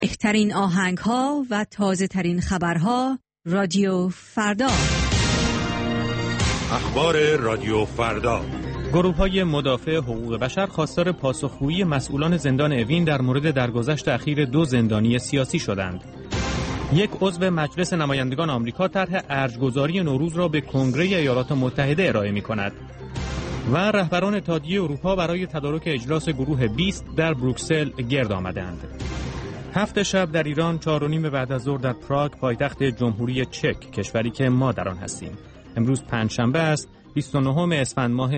بهترین آهنگ‌ها و تازه‌ترین خبرها رادیو فردا. اخبار رادیو فردا. گروه‌های مدافع حقوق بشر خواستار پاسخگویی مسئولان زندان اوین در مورد درگذشت اخیر 2 زندانی سیاسی شدند. یک عضو مجلس نمایندگان آمریکا طرح ارج‌گذاری نوروز را به کنگره ایالات متحده ارائه می‌کند. و رهبران اتحادیه اروپا برای تدارک اجلاس گروه 20 در بروکسل گرد آمدند. 7 شب در ایران، 4:30 بعد از ظهر در پراگ، پایتخت جمهوری چک، کشوری که ما در آن هستیم. امروز پنجشنبه است، 29 اسفند ماه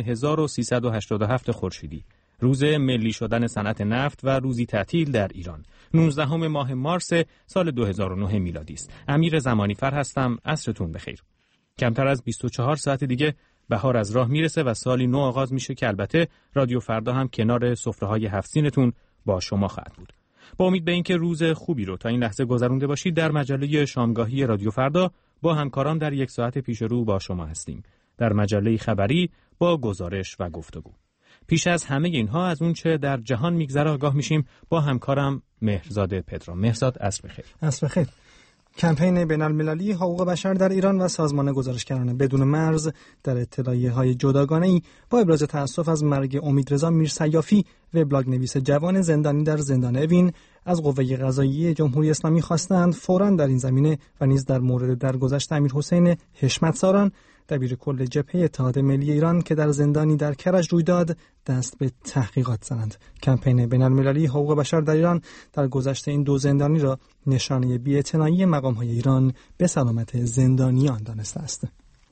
1387 خورشیدی، روز ملی شدن صنعت نفت و روزی تعطیل در ایران. 19 ماه مارس سال 2009 میلادی است. امیر زمانی فر هستم. عصرتون بخیر. کمتر از 24 ساعت دیگه بهار از راه میرسه و سالی نو آغاز میشه که البته رادیو فردا هم کنار سفره‌های 7 سینتون با شما خواهد بود. با امید به اینکه روز خوبی رو تا این لحظه گذرونده باشید، در مجله شامگاهی رادیو فردا با همکاران در 1 ساعت پیش رو با شما هستیم. در مجله خبری با گزارش و گفتگو. پیش از همه اینها از اون چه در جهان میگذره آگاه میشیم با همکارم مهرزاد پدرام. مهرزاد، عصر بخیر. عصر بخیر. کمپین بین‌المللی حقوق بشر در ایران و سازمان گزارشگران بدون مرز در اطلاعیه‌های جداگانه‌ای با ابراز تأسف از مرگ امیدرضا میرسیافی، وبلاگ نویس جوان زندانی در زندان اوین، از قوه قضاییه جمهوری اسلامی خواستند فوراً در این زمینه و نیز در مورد درگذشت امیرحسین حشمت‌ساران، دبیر کل جبهه اتحاد ملی ایران که در زندانی در کرج روی داد، دست به تحقیقات زنند. کمپین بین‌المللی حقوق بشر در ایران در گذشت این 2 زندانی را نشانه بی‌اعتنایی مقام‌های ایران به سلامت زندانیان دانسته است.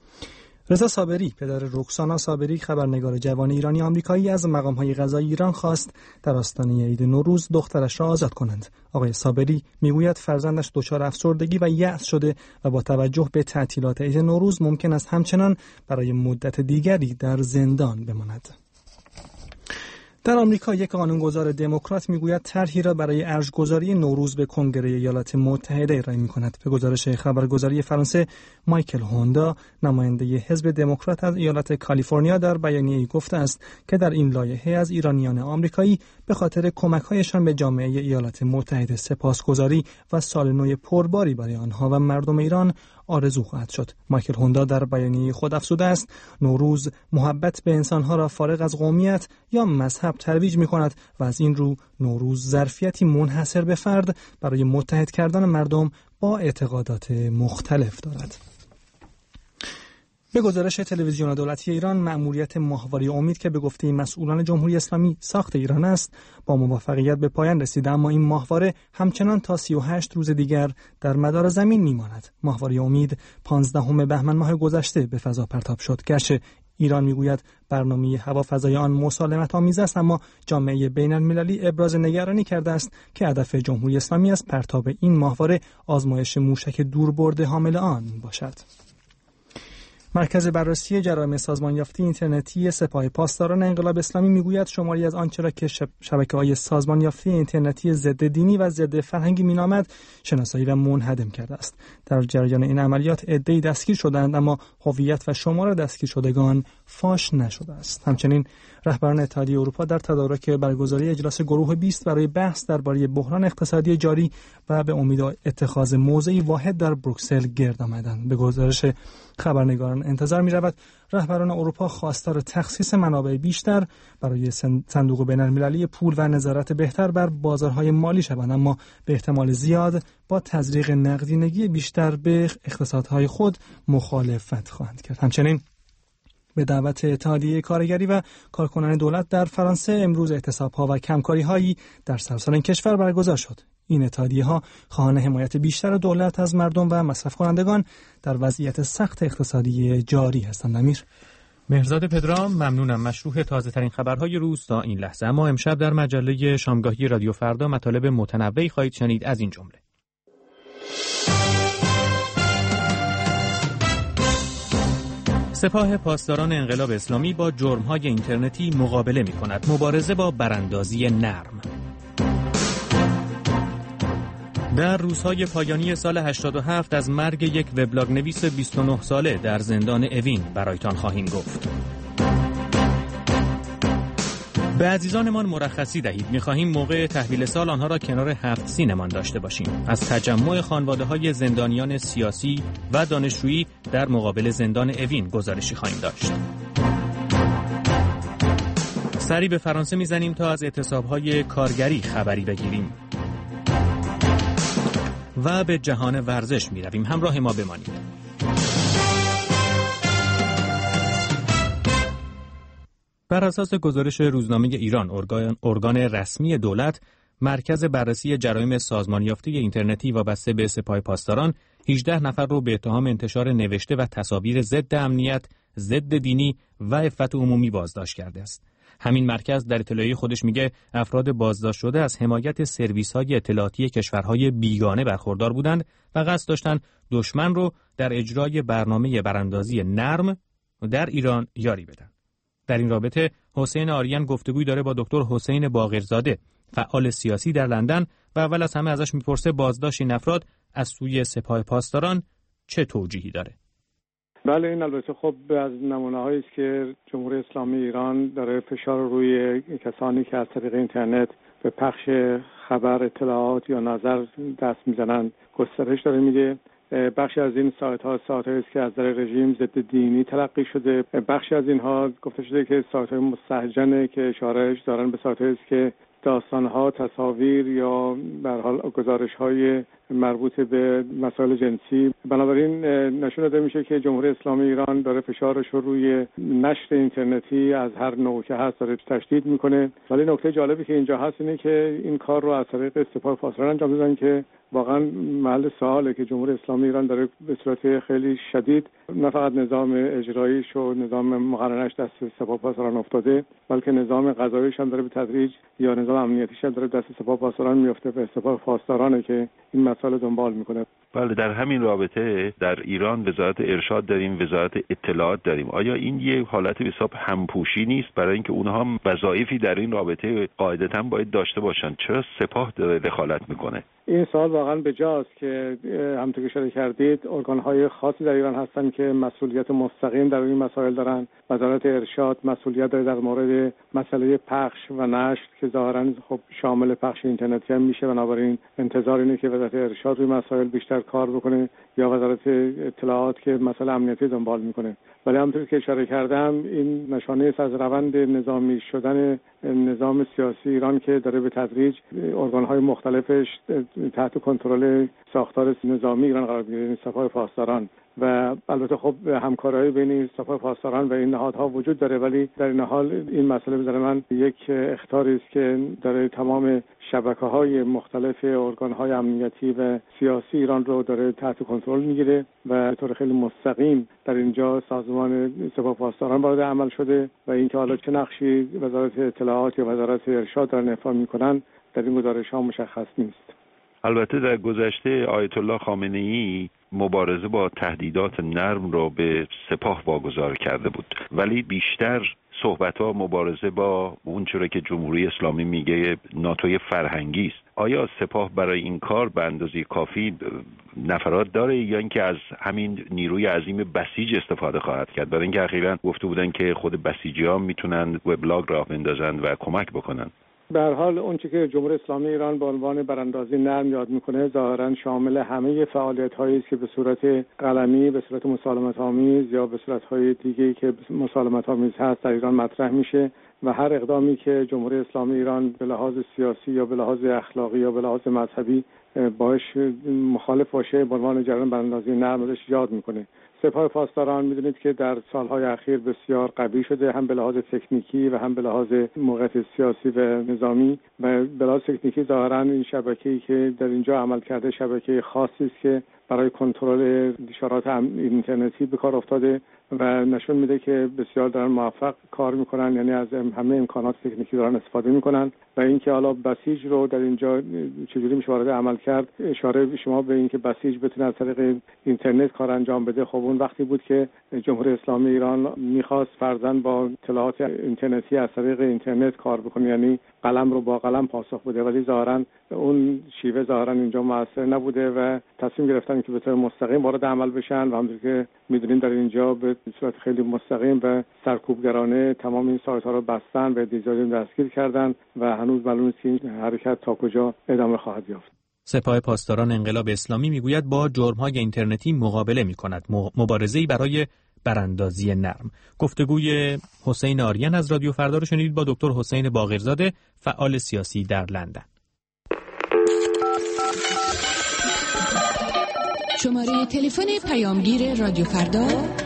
رضا صابری، پدر رکسانا صابری، خبرنگار جوان ایرانی آمریکایی، از مقام‌های قضایی ایران خواست در آستانه عید نوروز دخترش را آزاد کنند. آقای صابری میگوید فرزندش دچار افسردگی و یأس شده و با توجه به تعطیلات عید نوروز ممکن است همچنان برای مدت دیگری در زندان بماند. در آمریکا یک قانونگذار دموکرات میگوید طرحی را برای ارج‌گذاری نوروز به کنگره ایالات متحده ارائه می‌کند. به گزارش خبرگزاری فرانسه، مایکل هوندا، نماینده حزب دموکرات از ایالت کالیفرنیا، در بیانیه‌ای گفته است که در این لایحه از ایرانیان آمریکایی به خاطر کمک‌هایشان به جامعه ایالات متحده سپاسگزاری و سال نو پرباری برای آنها و مردم ایران آرزو خواهد شد. مایکل هوندا در بیانیه خود افزوده است نوروز محبت به انسانها را فارغ از قومیت یا مذهب ترویج می‌کند و از این رو نوروز ظرفیتی منحصر به فرد برای متحد کردن مردم با اعتقادات مختلف دارد. به گزارش تلویزیون دولتی ایران، مأموریت ماهواره امید که به گفته مسئولان جمهوری اسلامی ساخت ایران است، با موفقیت به پایان رسیده، اما این ماهواره همچنان تا 38 روز دیگر در مدار زمین میماند. ماهواره امید 15 بهمن ماه گذشته به فضا پرتاب شد. گرچه ایران میگوید برنامه هوافضای آن مسالمت آمیز است، اما جامعه بین‌المللی ابراز نگرانی کرده است که هدف جمهوری اسلامی از پرتاب این ماهواره آزمایش موشک دوربرد حامل آن باشد. مرکز بررسی جرایم سازمان یافته اینترنتی سپاه پاسداران انقلاب اسلامی میگوید شماری از آنچه را که شبکه‌های سازمان یافته اینترنتی ضد دینی و ضد فرهنگی مینامد شناسایی و منهدم کرده است. در جریان این عملیات عده‌ای دستگیر شدند، اما هویت و شمار دستگیر شدگان فاش نشده است. همچنین رهبران اتحادیه اروپا در تدارک برگزاری اجلاس گروه 20 برای بحث درباره بحران اقتصادی جاری و به امید اتخاذ موضعی واحد در بروکسل گرد آمدند. به گزارش خبرنگاران انتظار می‌رود رهبران اروپا خواستار تخصیص منابع بیشتر برای صندوق بین‌المللی پول و نظارت بهتر بر بازارهای مالی شوند، اما به احتمال زیاد با تزریق نقدینگی بیشتر به اقتصادهای خود مخالفت خواهند کرد. همچنین به دعوت اتحادیه کارگری و کارکنان دولت در فرانسه امروز اعتصاب‌ها و کمکاری‌هایی در سراسر کشور برگزار شد. این اتحادیه‌ها خواهان حمایت بیشتر دولت از مردم و مصرف کنندگان در وضعیت سخت اقتصادی جاری هستند. امیر مهرزاد پدرام، ممنونم. مشروح تازه‌ترین خبرهای روز تا این لحظه. اما امشب در مجله شامگاهی رادیو فردا مطالب متنوعی خواهید شنید، از این جمله: سپاه پاسداران انقلاب اسلامی با جرم‌های اینترنتی مقابله می‌کند. مبارزه با براندازی نرم. در روزهای پایانی سال 87 از مرگ یک وبلاگ نویس 29 ساله در زندان اوین برایتان خواهیم گفت. به عزیزانمان مرخصی دهید. می‌خواهیم موقع تحویل سال آنها را کنار 7 سینمان داشته باشیم. از تجمع خانواده‌های زندانیان سیاسی و دانشجویی در مقابل زندان اوین گزارشی خواهیم داشت. سری به فرانسه می‌زنیم تا از اعتصاب‌های کارگری خبری بگیریم. و به جهان ورزش می‌رویم. همراه ما بمانید. بر اساس گزارش روزنامه ایران، ارگان رسمی دولت، مرکز بررسی جرایم سازمان یافته اینترنتی وابسته به سپاه پاسداران 18 نفر رو به اتهام انتشار نوشته و تصاویر ضد امنیت، ضد دینی و عفت عمومی بازداشت کرده است. همین مرکز در اطلاعیه خودش میگه افراد بازداشت شده از حمایت سرویس‌های اطلاعاتی کشورهای بیگانه برخوردار بودند و قصد داشتند دشمن رو در اجرای برنامه براندازی نرم در ایران یاری بدن. در این رابطه حسین آریان گفتگوی داره با دکتر حسین باقرزاده، فعال سیاسی در لندن، و اول از همه ازش میپرسه بازداشت این افراد از سوی سپاه پاسداران چه توجیهی داره؟ بله، این البته خب از نمونه‌هایی است که جمهوری اسلامی ایران داره فشار روی کسانی که از طریق اینترنت به پخش خبر، اطلاعات یا نظر دست میزنند گسترش داره میده. بخشی از این سایت‌ها سایت‌هایی است که از طریق رژیم ضد دینی تلقی شده. بخشی از اینها گفته شده که سایت‌های مستهجنه که اشارهش دارن به سایت‌هایی است که داستان‌ها، تصاویر یا به هر حال گزارش‌های مربوط به مسائل جنسی. بنابراین نشون داده میشه که جمهوری اسلامی ایران داره فشارش رو روی نشر اینترنتی از هر نوع که هست داره تشدید میکنه. ولی نکته جالبی که اینجا هست اینه که این کار رو از طریق سپاه پاسداران انجام دادن که واقعا محل سواله که جمهوری اسلامی ایران داره به صورت خیلی شدید نه فقط نظام اجراییش و نظام مقننه‌اش دست سپاه پاسداران افتاده، بلکه نظام قضاییش هم داره به تدریج یا نظام امنیتیش هم داره دست سپاه پاسداران میفته. به سپاه پاسدارانه که این مسائل دنبال میکنه. بله، در همین رابطه در ایران وزارت ارشاد داریم، وزارت اطلاعات داریم. آیا این یه حالت به حساب همپوشی نیست؟ برای اینکه اونها هم وظایفی در این رابطه قاعدتاً باید داشته باشن، چرا سپاه داره دخالت میکنه؟ این سوال واقعا بجاست که همونطور که اشاره کردید ارگان‌های خاصی در ایران هستن که مسئولیت مستقیم در این مسائل دارن. وزارت ارشاد مسئولیت داره در مورد مسئله پخش و نشر که ظاهراً خب شامل پخش اینترنتی هم میشه، بنابراین انتظار اینه که وزارت ارشاد روی مسائل بیشتر کار بکنه یا وزارت اطلاعات که مسئله امنیتی دنبال میکنه. ولی همونطور که اشاره کردم این نشانه است از روند نظامی شدن نظام سیاسی ایران که داره به تدریج ارگان‌های مختلفش تحت کنترل ساختار نظامی ایران قرار می‌گیره، سپاه پاسداران. و البته خب همکاری بین سپاه پاسداران و این نهادها وجود داره، ولی در این حال این مسئله به نظر من یک اخطاری است که داره تمام شبکه‌های مختلف ارگان‌های امنیتی و سیاسی ایران رو داره تحت کنترل میگیره و به طور خیلی مستقیم در اینجا سازمان سپاه پاسداران وارد عمل شده و اینکه حالا چه نقشی وزارت اطلاعات یا وزارت ارشاد دارن ایفا میکنن در این گزارش‌ها مشخص نیست. البته در گذشته آیت الله خامنه‌ای مبارزه با تهدیدات نرم را به سپاه واگذار کرده بود، ولی بیشتر صحبت‌ها مبارزه با اون چیزی که جمهوری اسلامی میگه ناتوی فرهنگی است. آیا سپاه برای این کار به اندازه کافی نفرات داره یا اینکه از همین نیروی عظیم بسیج استفاده خواهد کرد؟ برای اینکه اخیراً گفته بودن که خود بسیجی‌ها میتونن وبلاگ راه بندازن و کمک بکنن. به هر حال اون چیزی که جمهوری اسلامی ایران به عنوان براندازی نرم یاد میکنه ظاهرا شامل همه فعالیت‌هایی است که به صورت قلمی، به صورت مسالمت‌آمیز یا به صورت‌های دیگه‌ای که مسالمت‌آمیز هست در ایران مطرح میشه و هر اقدامی که جمهوری اسلامی ایران به لحاظ سیاسی یا به لحاظ اخلاقی یا به لحاظ مذهبی باش مخالف باشه به عنوان جریان براندازی نرم ازش یاد میکنه. سپاه پاسداران میدونید که در سالهای اخیر بسیار قوی شده، هم به لحاظ تکنیکی و هم به لحاظ موقعیت سیاسی و نظامی. و به لحاظ تکنیکی ظاهرا این شبکه‌ای که در اینجا عمل کرده شبکه خاصی است که برای کنترل انتشارات اینترنتی به کار افتاده و نشون میده که بسیار دارن موفق کار میکنن، یعنی از همه امکانات تکنیکی دارن استفاده میکنن. و اینکه حالا بسیج رو در اینجا چجوری میشه وارد عمل کرد، اشاره شما به اینکه بسیج بتونه از طریق اینترنت کار انجام بده، خب اون وقتی بود که جمهوری اسلامی ایران میخواست فرضاً با اطلاعات اینترنتی از طریق اینترنت کار بکنه، یعنی قلم رو با قلم پاسخ بده، ولی ظاهراً اون شیوه ظاهراً اینجا موثر نبوده و تصمیم گرفتن که به طور مستقیم وارد عمل بشن و همونطور که میدونین در اینجا به صورت خیلی مستقیم و سرکوبگرانه تمام این سایت‌ها رو بستن و دیزاین دستگیر کردن و هنوز معلوم نیست این حرکت تا کجا ادامه خواهد یافت. سپاه پاسداران انقلاب اسلامی میگوید با جرم‌های اینترنتی مقابله می‌کند، مبارزه‌ای برای براندازی نرم. گفتگوی حسین آریان از رادیو فردا رو شنیدید با دکتر حسین باقرزاده، فعال سیاسی در لندن. شماره تلفن پیامگیر رادیو فردا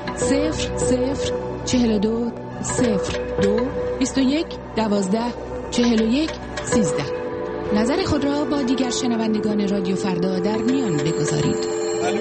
0042 02 21 12 41 13. نظر خود را با دیگر شنوندگان رادیو فردا در میان بگذارید.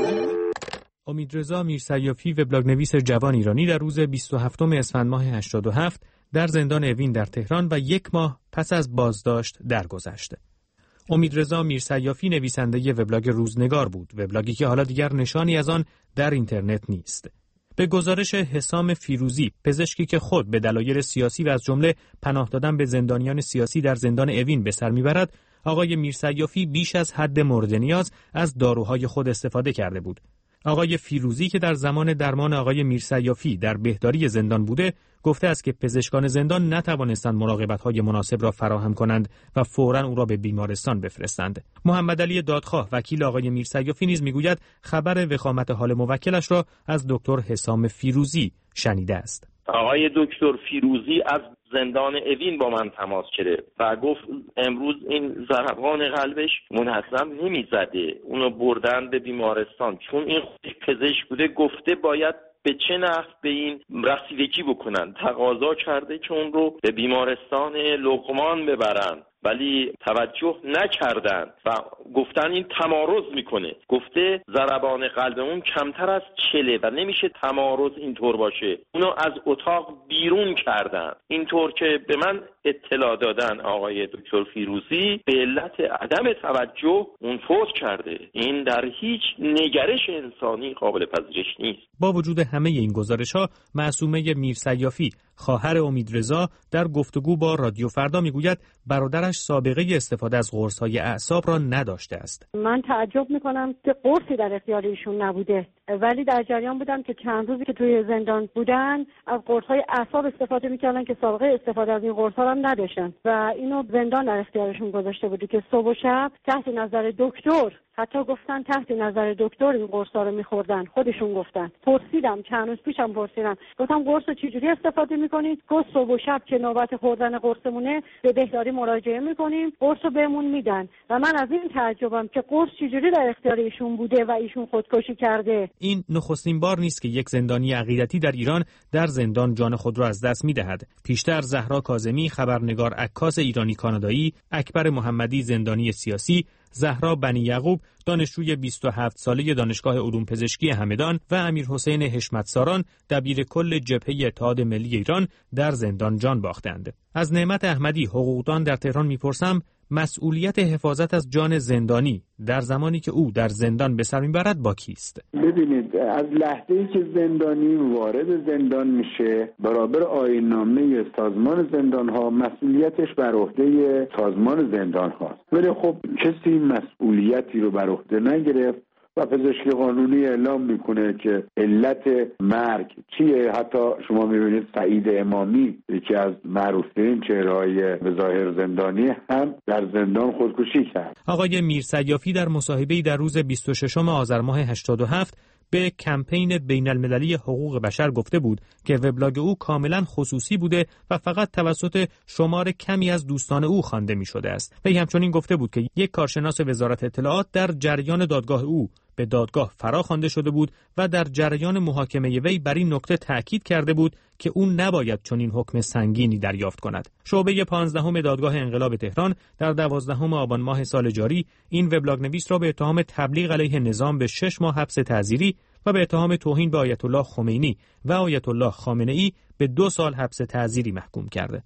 امیدرضا میرسیافی وبلاگ‌نویس جوان ایرانی در روز 27 اسفند ماه 87 در زندان اوین در تهران و 1 ماه پس از بازداشت درگذشت. امیدرضا میرسیافی نویسنده وبلاگ روزنگار بود، وبلاگی که حالا دیگر نشانی از آن در اینترنت نیست. به گزارش حسام فیروزی، پزشکی که خود به دلایل سیاسی و از جمله پناه دادن به زندانیان سیاسی در زندان اوین به سر میبرد، آقای میرسیافی بیش از حد مورد نیاز از داروهای خود استفاده کرده بود. آقای فیروزی که در زمان درمان آقای میرسیافی در بهداری زندان بوده، گفته است که پزشکان زندان نتوانستند مراقبت‌های مناسب را فراهم کنند و فوراً او را به بیمارستان بفرستند. محمد علی دادخواه، وکیل آقای میرسیافی نیز میگوید خبر وخامت حال موکلش را از دکتر حسام فیروزی شنیده است. آقای دکتر فیروزی از زندان اوین با من تماس گرفت و گفت امروز این ضربان قلبش منظم نمیزده، اونو بردن به بیمارستان، چون این پزشک بوده، گفته باید به چه نحو به این رسیدگی بکنن. تقاضا کرده که اون رو به بیمارستان لقمان ببرن، ولی توجه نکردن و گفتن این تمارض میکنه. گفته ضربان قلب اون کمتر از 40 و نمیشه تمارض اینطور باشه. اونو از اتاق بیرون کردن. اینطور که به من اطلاع دادن آقای دکتر فیروزی، به علت عدم توجه اون فوت کرده. این در هیچ نگرش انسانی قابل پذیرش نیست. با وجود همه این گزارش‌ها، معصومه میرسیافی، خواهر امیدرضا، در گفتگو با رادیو فردا میگوید برادرش سابقه استفاده از قرص‌های اعصاب را نداشته است. من تعجب میکنم که قرصی در اختیار ایشون نبوده، ولی در جریان بودم که چند روزی که توی زندان بودن از قرص‌های اعصاب استفاده میکردن که سابقه استفاده از این قرص‌ها هم نداشتن و اینو زندان در اختیارشون گذاشته بوده که صبح و شب تحت نظر دکتر، حتی گفتن تحت نظر دکتر این قرصا رو می‌خوردن. خودشون گفتن. پرسیدم چند روز پیشم پرسیدم، گفتم قرص رو چجوری استفاده می‌کنید؟ گفت صبح و شب که نوبت خوردن قرصمونه به بهداری مراجعه می‌کنیم، قرص رو بهمون میدن. و من از این تعجبم که قرص چجوری در اختیار ایشون بوده و ایشون خودکشی کرده. این نخستین بار نیست که یک زندانی عقیدتی در ایران در زندان جان خود را از دست می‌دهد. پیشتر زهرا کاظمی، خبرنگار عکاس ایرانی کانادایی، اکبر محمدی، زندانی سیاسی، زهرا بنی یعقوب، دانشجوی 27 ساله دانشگاه علوم پزشکی همدان و امیر حسین حشمت ساران، دبیر کل جبهه اتحاد ملی ایران، در زندان جان باختند. از نعمت احمدی، حقوقدان در تهران میپرسم مسئولیت حفاظت از جان زندانی در زمانی که او در زندان به سر میبرد با کیست؟ ببینید، از لحظه‌ای که زندانی وارد زندان میشه، برابر آیین‌نامه سازمان زندان‌ها مسئولیتش بر عهده سازمان زندان‌هاست. ولی خب کسی مسئولیتی رو بر عهده نگرفت و پزشکی قانونی اعلام میکنه که علت مرگ چیه. حتی شما میبینید سعید امامی، یکی از معروف‌ترین چهره‌های به ظاهر زندانی، هم در زندان خودکشی کرد. آقای میرسیافی در مصاحبه‌ای در روز 26 آذر ماه 87 به کمپین بین‌المللی حقوق بشر گفته بود که وبلاگ او کاملا خصوصی بوده و فقط توسط شمار کمی از دوستان او خوانده می‌شده است. وی همچنین گفته بود که یک کارشناس وزارت اطلاعات در جریان دادگاه او به دادگاه فرا خوانده شده بود و در جریان محاکمه وی بر این نکته تاکید کرده بود که او نباید چنین حکم سنگینی دریافت کند. شعبه 15 دادگاه انقلاب تهران در 12 آبان ماه سال جاری این وبلاگ نویس را به اتهام تبلیغ علیه نظام به 6 ماه حبس تعزیری و به اتهام توهین به آیت الله خمینی و آیت الله خامنه‌ای به 2 سال حبس تعزیری محکوم کرده.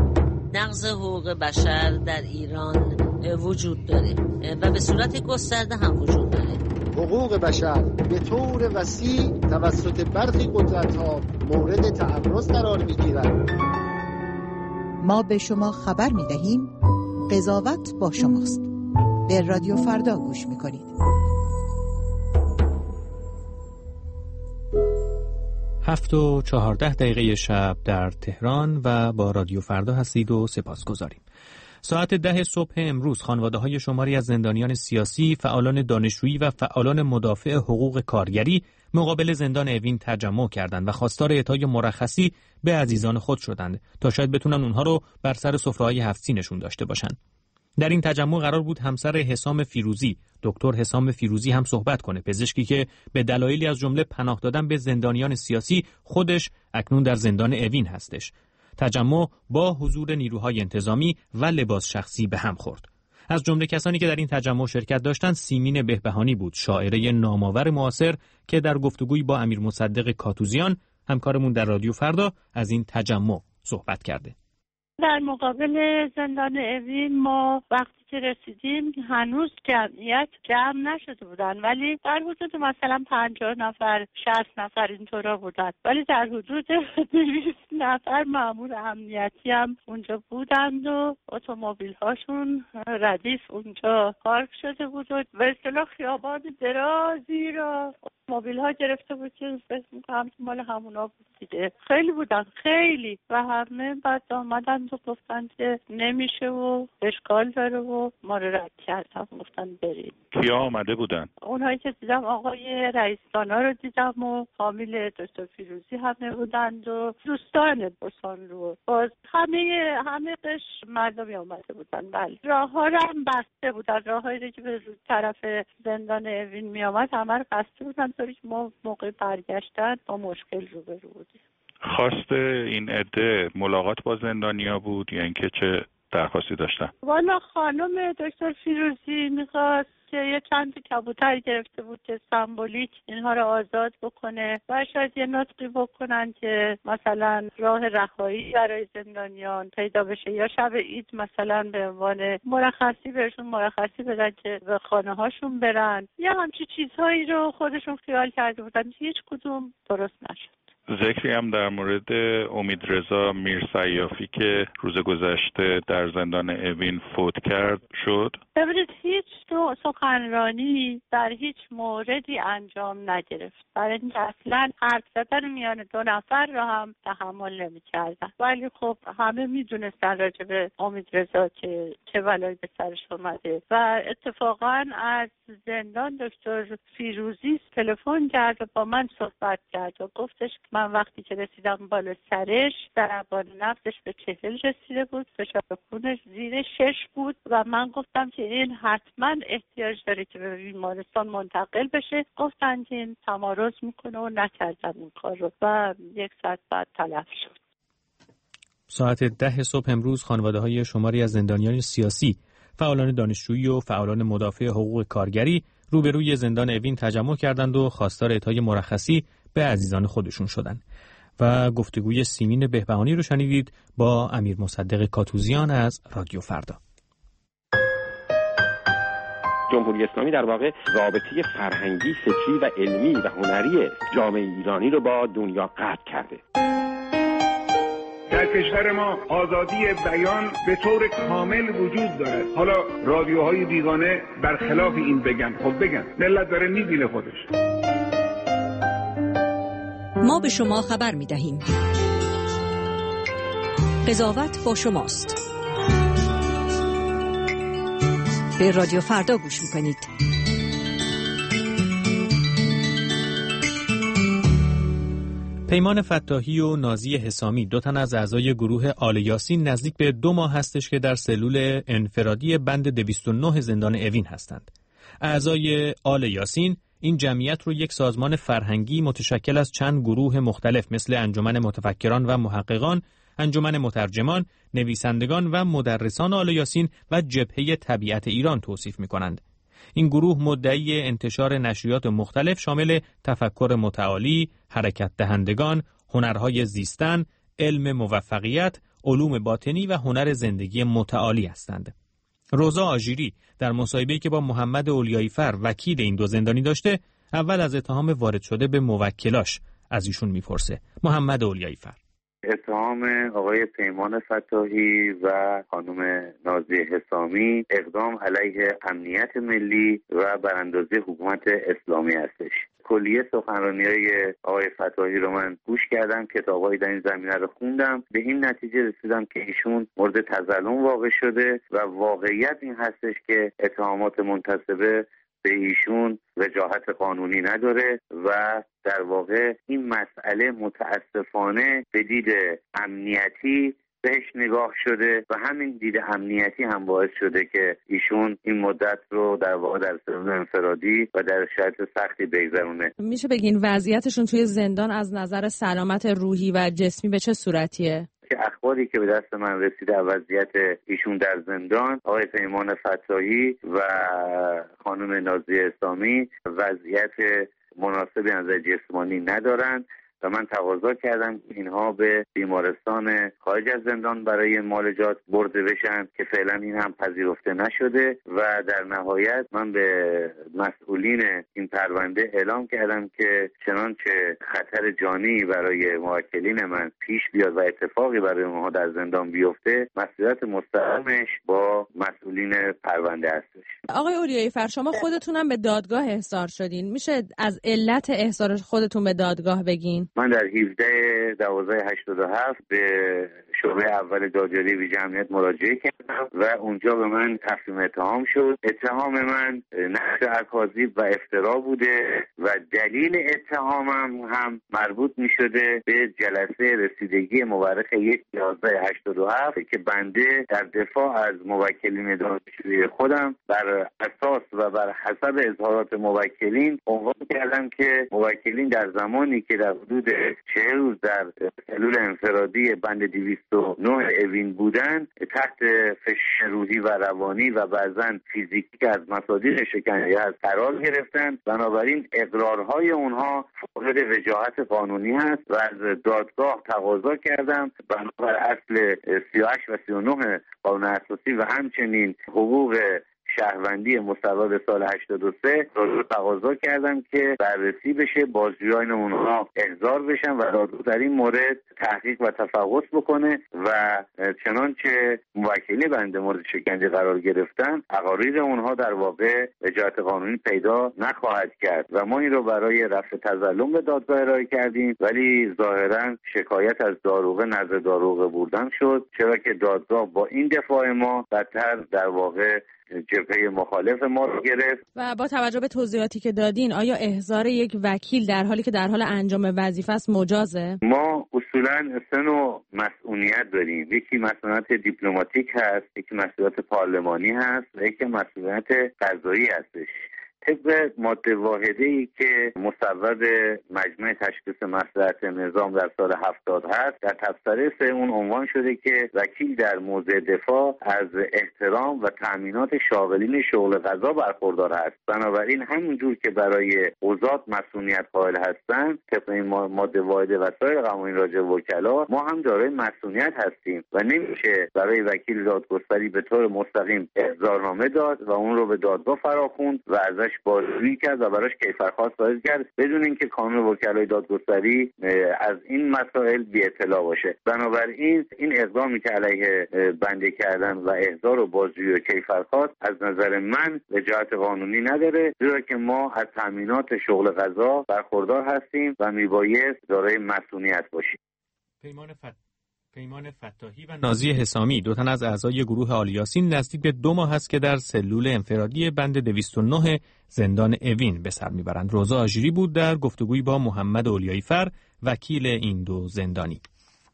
نقض حقوق بشر در ایران وجود داره و به صورت گسترده هم وجود داره. حقوق بشر به طور وسیع توسط برخی قدرت‌ها مورد تعرض قرار می‌گیرد. ما به شما خبر می‌دهیم قضاوت با شماست. به رادیو فردا گوش می‌کنید. 7:14 شب در تهران و با رادیو فردا هستید و سپاسگزاریم. ساعت 10 صبح امروز خانواده‌های شماری از زندانیان سیاسی، فعالان دانشجویی و فعالان مدافع حقوق کارگری مقابل زندان اوین تجمع کردند و خواستار اعطای مرخصی به عزیزان خود شدند تا شاید بتونن اونها رو بر سر سفره‌های هفت‌سینشون داشته باشن. در این تجمع قرار بود همسر حسام فیروزی، دکتر حسام فیروزی هم صحبت کنه، پزشکی که به دلایلی از جمله پناه دادن به زندانیان سیاسی خودش اکنون در زندان اوین هستش. تجمع با حضور نیروهای انتظامی و لباس شخصی به هم خورد. از جمله کسانی که در این تجمع شرکت داشتند سیمین بهبهانی بود، شاعره نامآور معاصر که در گفتگوی با امیر مصدق کاتوزیان همکارمون در رادیو فردا از این تجمع صحبت کرده. در مقابل زندان اوین ما وقتی که رسیدیم هنوز جمعیت جمع نشده بودن، ولی در حدود مثلا 50 نفر 60 نفر اینطورا بودن، ولی در حدود 200 نفر مأمور امنیتی هم اونجا بودند و اتومبیل هاشون ردیف اونجا پارک شده بود و به اصطلاح خیابان درازی را اتومبیل ها گرفته بود که فکر می‌کنم مال همونا بود دیگه. خیلی بودن، خیلی، و همه بعد آمدن و گفتن که نمیشه و اشکال داره و ما رو رد کردن، گفتن بریم. کیا آمده بودن؟ اونهایی که دیدم آقای رئیس دانا رو دیدم و فامیل دکتر فیروزی همه بودند و دوستان بسان رو، باز همه قش مردمی آمده بودن. بله، راه ها رو هم بسته بودن، راه هایی که به طرف زندان اوین می آمد همه رو بسته بودن، طوری که ما موقع برگشتن با مشکل روبرو بودیم. خواست این عده ملاقات با زندانیا بود یا اینکه چه درخواستی داشتن؟ والا خانم دکتر فیروزی میخواست که یه چند کبوتر گرفته بود که سمبولیک اینها رو آزاد بکنه و شاید یه نطقی بکنن که مثلا راه رهایی برای زندانیان پیدا بشه، یا شب عید مثلا به عنوان مرخصی بهشون مرخصی بدن که به خانه هاشون برن، یا همچی چیزهایی رو خودشون خیال کرده بودن. هیچ کدوم درست نشد. ذکری هم در مورد امیدرضا میرسیافی که روز گذشته در زندان اوین فوت کرد شد؟ ببینید هیچ نوع سخنرانی در هیچ موردی انجام نگرفت، برای اینکه اصلا حرف زدن میان دو نفر را هم تحمل نمی‌کردن. ولی خب همه میدونستن راجع به امیدرضا که چه بلایی به سرش اومده و اتفاقا از زندان دکتر فیروزی تلفن کرد و با من صحبت کرد و گفتش من وقتی که رسیدم بالا سرش ضربان نبضش به 40 رسیده بود، فشار خونش زیر 6 بود و من گفتم که این حتما احتیاج داره که به بیمارستان منتقل بشه. گفتن که این تمارض میکنه و نکردن این کار رو و 1 ساعت بعد تلف شد. ساعت 10 صبح امروز خانواده‌های شماری از زندانیان سیاسی، فعالان دانشجویی و فعالان مدافع حقوق کارگری روبروی زندان اوین تجمع کردند و خواستار اعطای مرخصی به عزیزان خودشون شدند. و گفتگوی سیمین بهبهانی رو شنیدید با امیر مصدق کاتوزیان از رادیو فردا. جمهوری اسلامی در واقع رابطه فرهنگی، فکری و علمی و هنری جامعه ایرانی رو با دنیا قطع کرده. در کشور ما آزادی بیان به طور کامل وجود دارد. حالا رادیوهای بیگانه برخلاف این بگن، خب بگن، ملت داره میبینه خودش. ما به شما خبر می‌دهیم. قضاوت با شماست. به رادیو فردا گوش می‌کنید. پیمان فتاحی و نازی حسامی، 2 تن از اعضای گروه آل یاسین، نزدیک به 2 ماه هستش که در سلول انفرادی بند 209 زندان اوین هستند. اعضای آل یاسین این جمعیت رو یک سازمان فرهنگی متشکل از چند گروه مختلف مثل انجمن متفکران و محققان، انجمن مترجمان، نویسندگان و مدرسان آل یاسین و جبهه طبیعت ایران توصیف می‌کنند. این گروه مدعی انتشار نشریات مختلف شامل تفکر متعالی، حرکت دهندگان، هنرهای زیستن، علم موفقیت، علوم باطنی و هنر زندگی متعالی هستند. روزا آژیری در مصاحبه‌ای که با محمد اولیایی‌فر وکیل این دو زندانی داشته، اول از اتهام وارد شده به موکلاش از ایشون میپرسه. محمد اولیایی‌فر: اتهام آقای پیمان فتاحی و خانم نازیه حسامی اقدام علیه امنیت ملی و براندازی حکومت اسلامی هستش. کلیه سخنرانی‌های آقای فتاحی رو من گوش کردم، کتاب‌هایی در این زمینه رو خوندم، به این نتیجه رسیدم که ایشون مورد تظلم واقع شده و واقعیت این هستش که اتهامات منتسبه به ایشون وجاهت قانونی نداره و در واقع این مسئله متاسفانه به دید امنیتی بهش نگاه شده و همین دید امنیتی هم باعث شده که ایشون این مدت رو در واقع در سلول انفرادی و در شرایط سختی بگذرونه. میشه بگین وضعیتشون توی زندان از نظر سلامت روحی و جسمی به چه صورتیه؟ اخباری که به دست من رسیده وضعیت ایشون در زندان، آقای پیمان فتاحی و خانم نازیه حسامی وضعیت مناسبی از نظر جسمانی ندارند و من تقاضا کردم که اینها به بیمارستان خارج از زندان برای معالجات برده بشن که فعلا این هم پذیرفته نشده و در نهایت من به مسئولین این پرونده اعلام کردم که چنانچه خطر جانی برای موکلین من پیش بیاد و اتفاقی برای اونها در زندان بیفته، مسئولیت مستقیمش با مسئولین پرونده هستش. آقای اولیایی‌فر، شما خودتونم به دادگاه احضار شدین، میشه از علت احضار خودتون به دادگاه بگین؟ من در 17/12/87 به شعبه اول دادیاری ویژه امنیت مراجعه کردم و اونجا به من تفهیم اتهام شد. اتهام من نقض اکاذیب و افترا بوده و دلیل اتهامم هم مربوط می شده به جلسه رسیدگی مورخ 1/11/87 که بنده در دفاع از موکلین دانشجویی خودم بر اساس و بر حسب اظهارات موکلین عنوان کردم که موکلین در زمانی که در حدود 40 روز در سلول انفرادی بند 209 اوین بودن تحت فشار روحی و روانی و بعضاً فیزیکی که از مصادیق شکنجه هست قرار گرفتن. بنابراین اقرارهای اونها فاقد وجاهت قانونی هست و از دادگاه تقاضا کردم بنابر اصل 38 و 39 قانون اساسی و همچنین حقوق شهروندی مصوب به سال 83 رو تقاضا کردم که بررسی بشه، بازجویان اونها احضار بشن و دادگاه در این مورد تحقیق و تفحص بکنه و چنانچه موکلی بنده مورد شکنجه قرار گرفتن اقاریر اونها در واقع وجاهت قانونی پیدا نخواهد کرد و ما این رو برای رفع تظلم به دادگاه ارائه کردیم، ولی ظاهرا شکایت از داروغه نزد داروغه بردن شد، چرا که دادگاه با این دفاع ما بدتر در واقع جبهه مخالف ما رو گرفت. و با توجه به توضیحاتی که دادین آیا احضار یک وکیل در حالی که در حال انجام وظیفه است مجازه؟ ما اصولا سه نوع مسئولیت داریم، یکی مسئولیت دیپلماتیک هست، یکی مسئولیت پارلمانی هست و یکی مسئولیت قضایی هستش. طبق ماده واحده‌ای که مصوب مجمع تشخیص مصلحت نظام در سال 70 هست، در تبصره 3 اون عنوان شده که وکیل در موضع دفاع از احترام و تأمینات شاغلین شغل قضا برخوردار است. بنابراین همونجور که برای قضات مسئولیت قائل هستند طبق این ماده واحده و سایر قوانین راجع به وکلا، ما هم دارای مسئولیت هستیم و نمیشه برای وکیل دادگستری به طور مستقیم احضارنامه داد و اون رو به دادگاه فراخوند و ازش بازجویی کرد و براش کیفرخواست صادر کرد بدون اینکه کانون وکلای دادگستری از این مسائل بی اطلاع باشه. بنابراین این اقدامی که علیه بنده کردن و احضار و بازجویی و کیفرخواست از نظر من وجاهت قانونی نداره، زیرا که ما از تامینات شغل قضا برخوردار هستیم و میبایست دارای مسئولیت باشیم. پیمان فتاحی و نازیه حسامی، دو تن از اعضای گروه آل یاسین، نزدیک به 2 ماه است که در سلول انفرادی بند 209 زندان اوین به سر میبرند. روزا آژیری بود در گفتگویی با محمد اولیایی‌فر، وکیل این دو زندانی.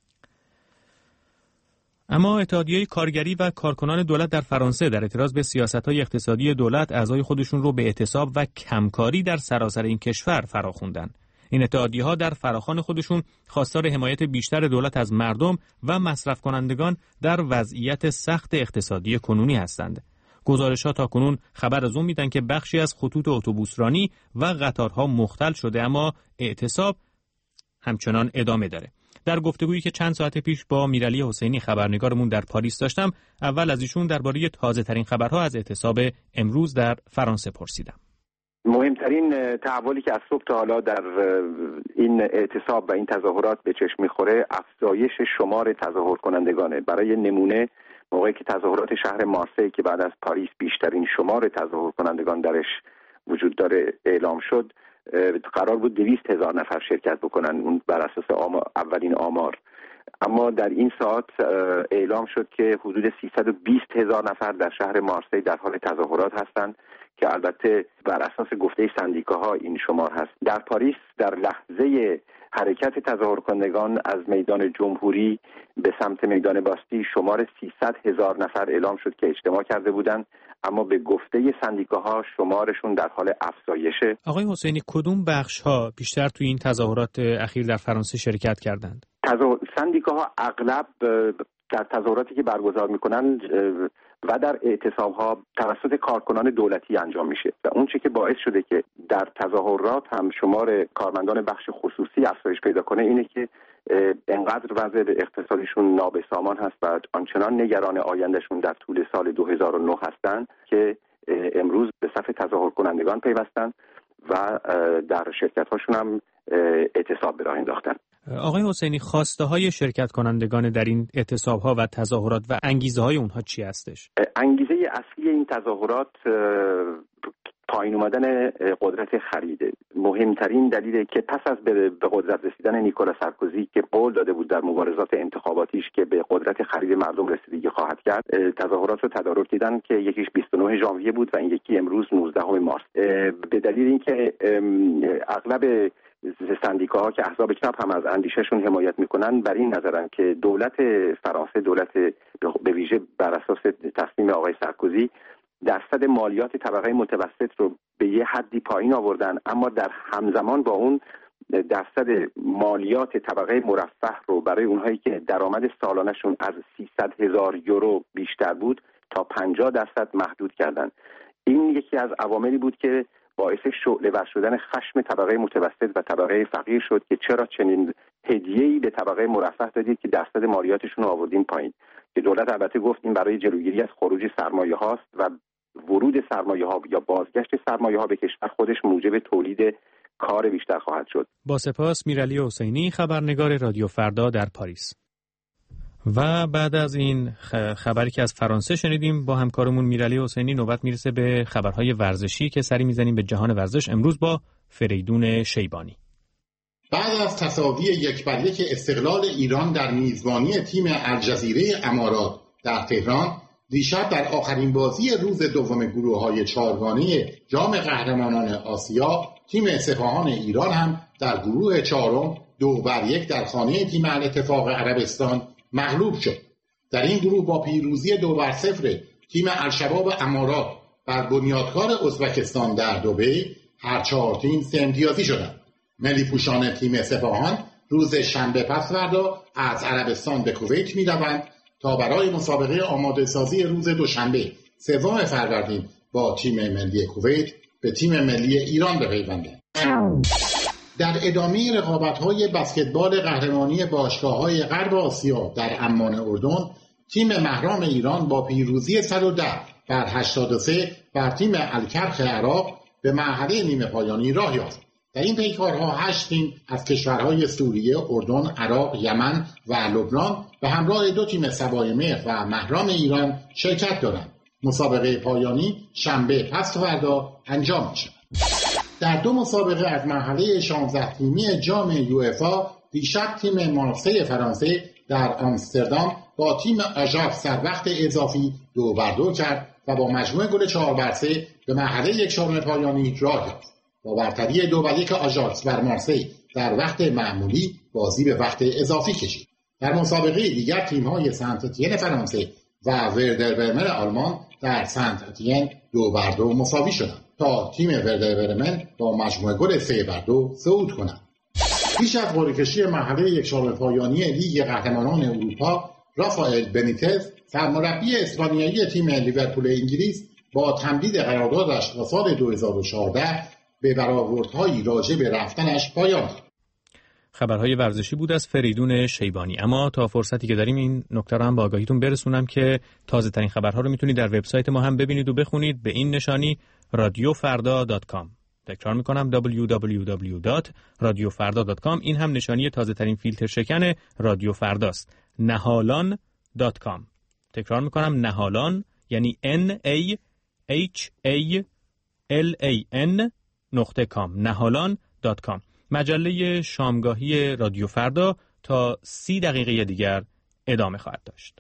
اما اتحادیه کارگری و کارکنان دولت در فرانسه در اعتراض به سیاست‌های اقتصادی دولت اعضای خودشون رو به اعتصاب و کمکاری در سراسر این کشور فراخوندند. این اتحادیه‌ها در فراخوان خودشون خواستار حمایت بیشتر دولت از مردم و مصرف کنندگان در وضعیت سخت اقتصادی کنونی هستند. گزارش‌ها تاکنون خبر از اون میدن که بخشی از خطوط اتوبوسرانی و قطارها مختل شده، اما اعتصاب همچنان ادامه داره. در گفتگویی که چند ساعت پیش با میرعلی حسینی خبرنگارمون در پاریس داشتم، اول از ایشون درباره تازه‌ترین خبرها از اعتصاب امروز در فرانسه پرسیدم. مهمترین تحولی که از صبح تا حالا در این اعتصاب و این تظاهرات به چشم می‌خوره افزایش شمار تظاهر کنندگانه. برای نمونه موقعی که تظاهرات شهر مارسی که بعد از پاریس بیشترین شمار تظاهر کنندگان درش وجود داره اعلام شد، قرار بود 200,000 نفر شرکت بکنن، اون بر اساس اولین آمار. اما در این ساعت اعلام شد که حدود 320,000 نفر در شهر مارسی در حال تظاهرات هستند که البته بر اساس گفته سندیکاها این شمار هست. در پاریس در لحظه حرکت تظاهر کنندگان از میدان جمهوری به سمت میدان باستی شمار 300,000 نفر اعلام شد که اجتماع کرده بودند، اما به گفته سندیکاها شمارشون در حال افزایشه. آقای حسینی، کدوم بخش‌ها بیشتر توی این تظاهرات اخیر در فرانسه شرکت کردند؟ سندیکاها اغلب در تظاهراتی که برگزار میکنن و در اعتصاب‌ها توسط کارکنان دولتی انجام میشه و اون چیزی که باعث شده که در تظاهرات هم شمار کارمندان بخش خصوصی افزایش پیدا کنه اینه که انقدر وضع اقتصادیشون نابسامان هست و آنچنان نگران آیندهشون در طول سال 2009 هستند که امروز به صف تظاهر کنندگان پیوستن و در شرکت‌هاشون هم اعتصاب به راه انداختن. آقای حسینی، خواسته های شرکت کنندگان در این اعتصاب‌ها و تظاهرات و انگیزه های اونها چی هستش؟ انگیزه اصلی این تظاهرات پایین اومدن قدرت خریده. مهمترین دلیل که پس از به قدرت رسیدن نیکولا سارکوزی که قول داده بود در مبارزات انتخاباتیش که به قدرت خرید مردم رسیدگی خواهد کرد، تظاهرات رو تدارک دیدن که یکیش 29 ژانویه بود و این یکی امروز 19 مارس. به دلیل اینکه اغلب سندیکاها که احزاب چپ هم از اندیشهشون حمایت میکنن بر این نظرن که دولت فرانسه، دولت به ویژه بر اساس تصمیم آقای سارکوزی، درصد مالیات طبقه متوسط رو به یه حدی پایین آوردن، اما در همزمان با اون درصد مالیات طبقه مرفه رو برای اونهایی که درآمد سالانه‌شون از 300,000 یورو بیشتر بود تا 50% محدود کردن. این یکی از عواملی بود که باعث شعله‌ور شدن خشم طبقه متوسط و طبقه فقیر شد که چرا چنین هدیه‌ای به طبقه مرفه دادید که درصد مالیاتشون رو آوردین پایین. که دولت البته گفت این برای جلوگیری از خروج سرمایه هاست و ورود سرمایه ها یا بازگشت سرمایه ها به کشور خودش موجب تولید کار بیشتر خواهد شد. با سپاس میرعلی حسینی، خبرنگار رادیو فردا در پاریس. و بعد از این خبری که از فرانسه شنیدیم با همکارمون میرعلی حسینی، نوبت میرسه به خبرهای ورزشی که سری میزنیم به جهان ورزش، امروز با فریدون شیبانی. بعد از تساوی 1-1 استقلال ایران در میزبانی تیم الجزیره امارات در تهران، دیشب در آخرین بازی روز دوم گروه‌های چهارگانه جام قهرمانان آسیا، تیم سپاهان ایران هم در گروه چهارم 2-1 در خانه تیم الاتفاق عربستان مغلوب شد. در این گروه با پیروزی 2-0 تیم الشباب امارات بر بنیادکار ازبکستان در دبی، هر 4 تیم 3 امتیازی شدند. ملی پوشان تیم سپاهان روز شنبه پس فردا از عربستان به کویت می روند تا برای مسابقه آماده سازی روز دوشنبه 3 فروردین با تیم ملی کویت به تیم ملی ایران بپیوندند. در ادامه رقابت‌های بسکتبال قهرمانی باشگاه‌های غرب آسیا در عمان اردن، تیم مهرام ایران با پیروزی 110 بر 83 بر تیم الکرخ عراق به مرحله نیمه پایانی راه یافت. در این پیکارها 8 تیم از کشورهای سوریه، اردن، عراق، یمن و لبنان به همراه 2 تیم سوای مهر و مهرام ایران شرکت دارند. مسابقه پایانی شنبه پس فردا انجام می‌شود. در 2 مسابقه از مرحله 16 تیمی جام یوفا، دیشب تیم مارسی فرانسه در آمستردام با تیم آژاکس در وقت اضافی 2-2 کرد و با مجموع گل 4-3 به مرحله 1/4 پایانی راه یافت. با برتری 2-1 آژاکس بر مارسی در وقت معمولی بازی به وقت اضافی کشید. در مسابقه دیگر تیم‌های سنت اتین فرانسه و وردر برمن آلمان در سنت اتین 2-2 مساوی شدند تا تیم وردر برمن با مجموع گل 3-2 صعود کند. پیش از قرعه‌کشی مرحله 1/4 پایانی لیگ قهرمانان اروپا، رافائل بنیتز سرمربی اسپانیایی تیم لیورپول انگلیس با تمدید قراردادش تا سال 2014 به برآوردهایی راجع به رفتنش پایان داد. خبرهای ورزشی بود از فریدون شیبانی. اما تا فرصتی که داریم این نکته رو هم با آگاهیتون برسونم که تازه ترین خبرها رو میتونید در وبسایت ما هم ببینید و بخونید به این نشانی radiofarda.com. تکرار میکنم www.radiofarda.com. این هم نشانی تازه ترین فیلتر شکن رادیو فرداست. nahalan.com. تکرار میکنم nahalan یعنی nahalan.com. nahalan.com. مجله شامگاهی رادیو فردا تا 30 دقیقه دیگر ادامه خواهد داشت.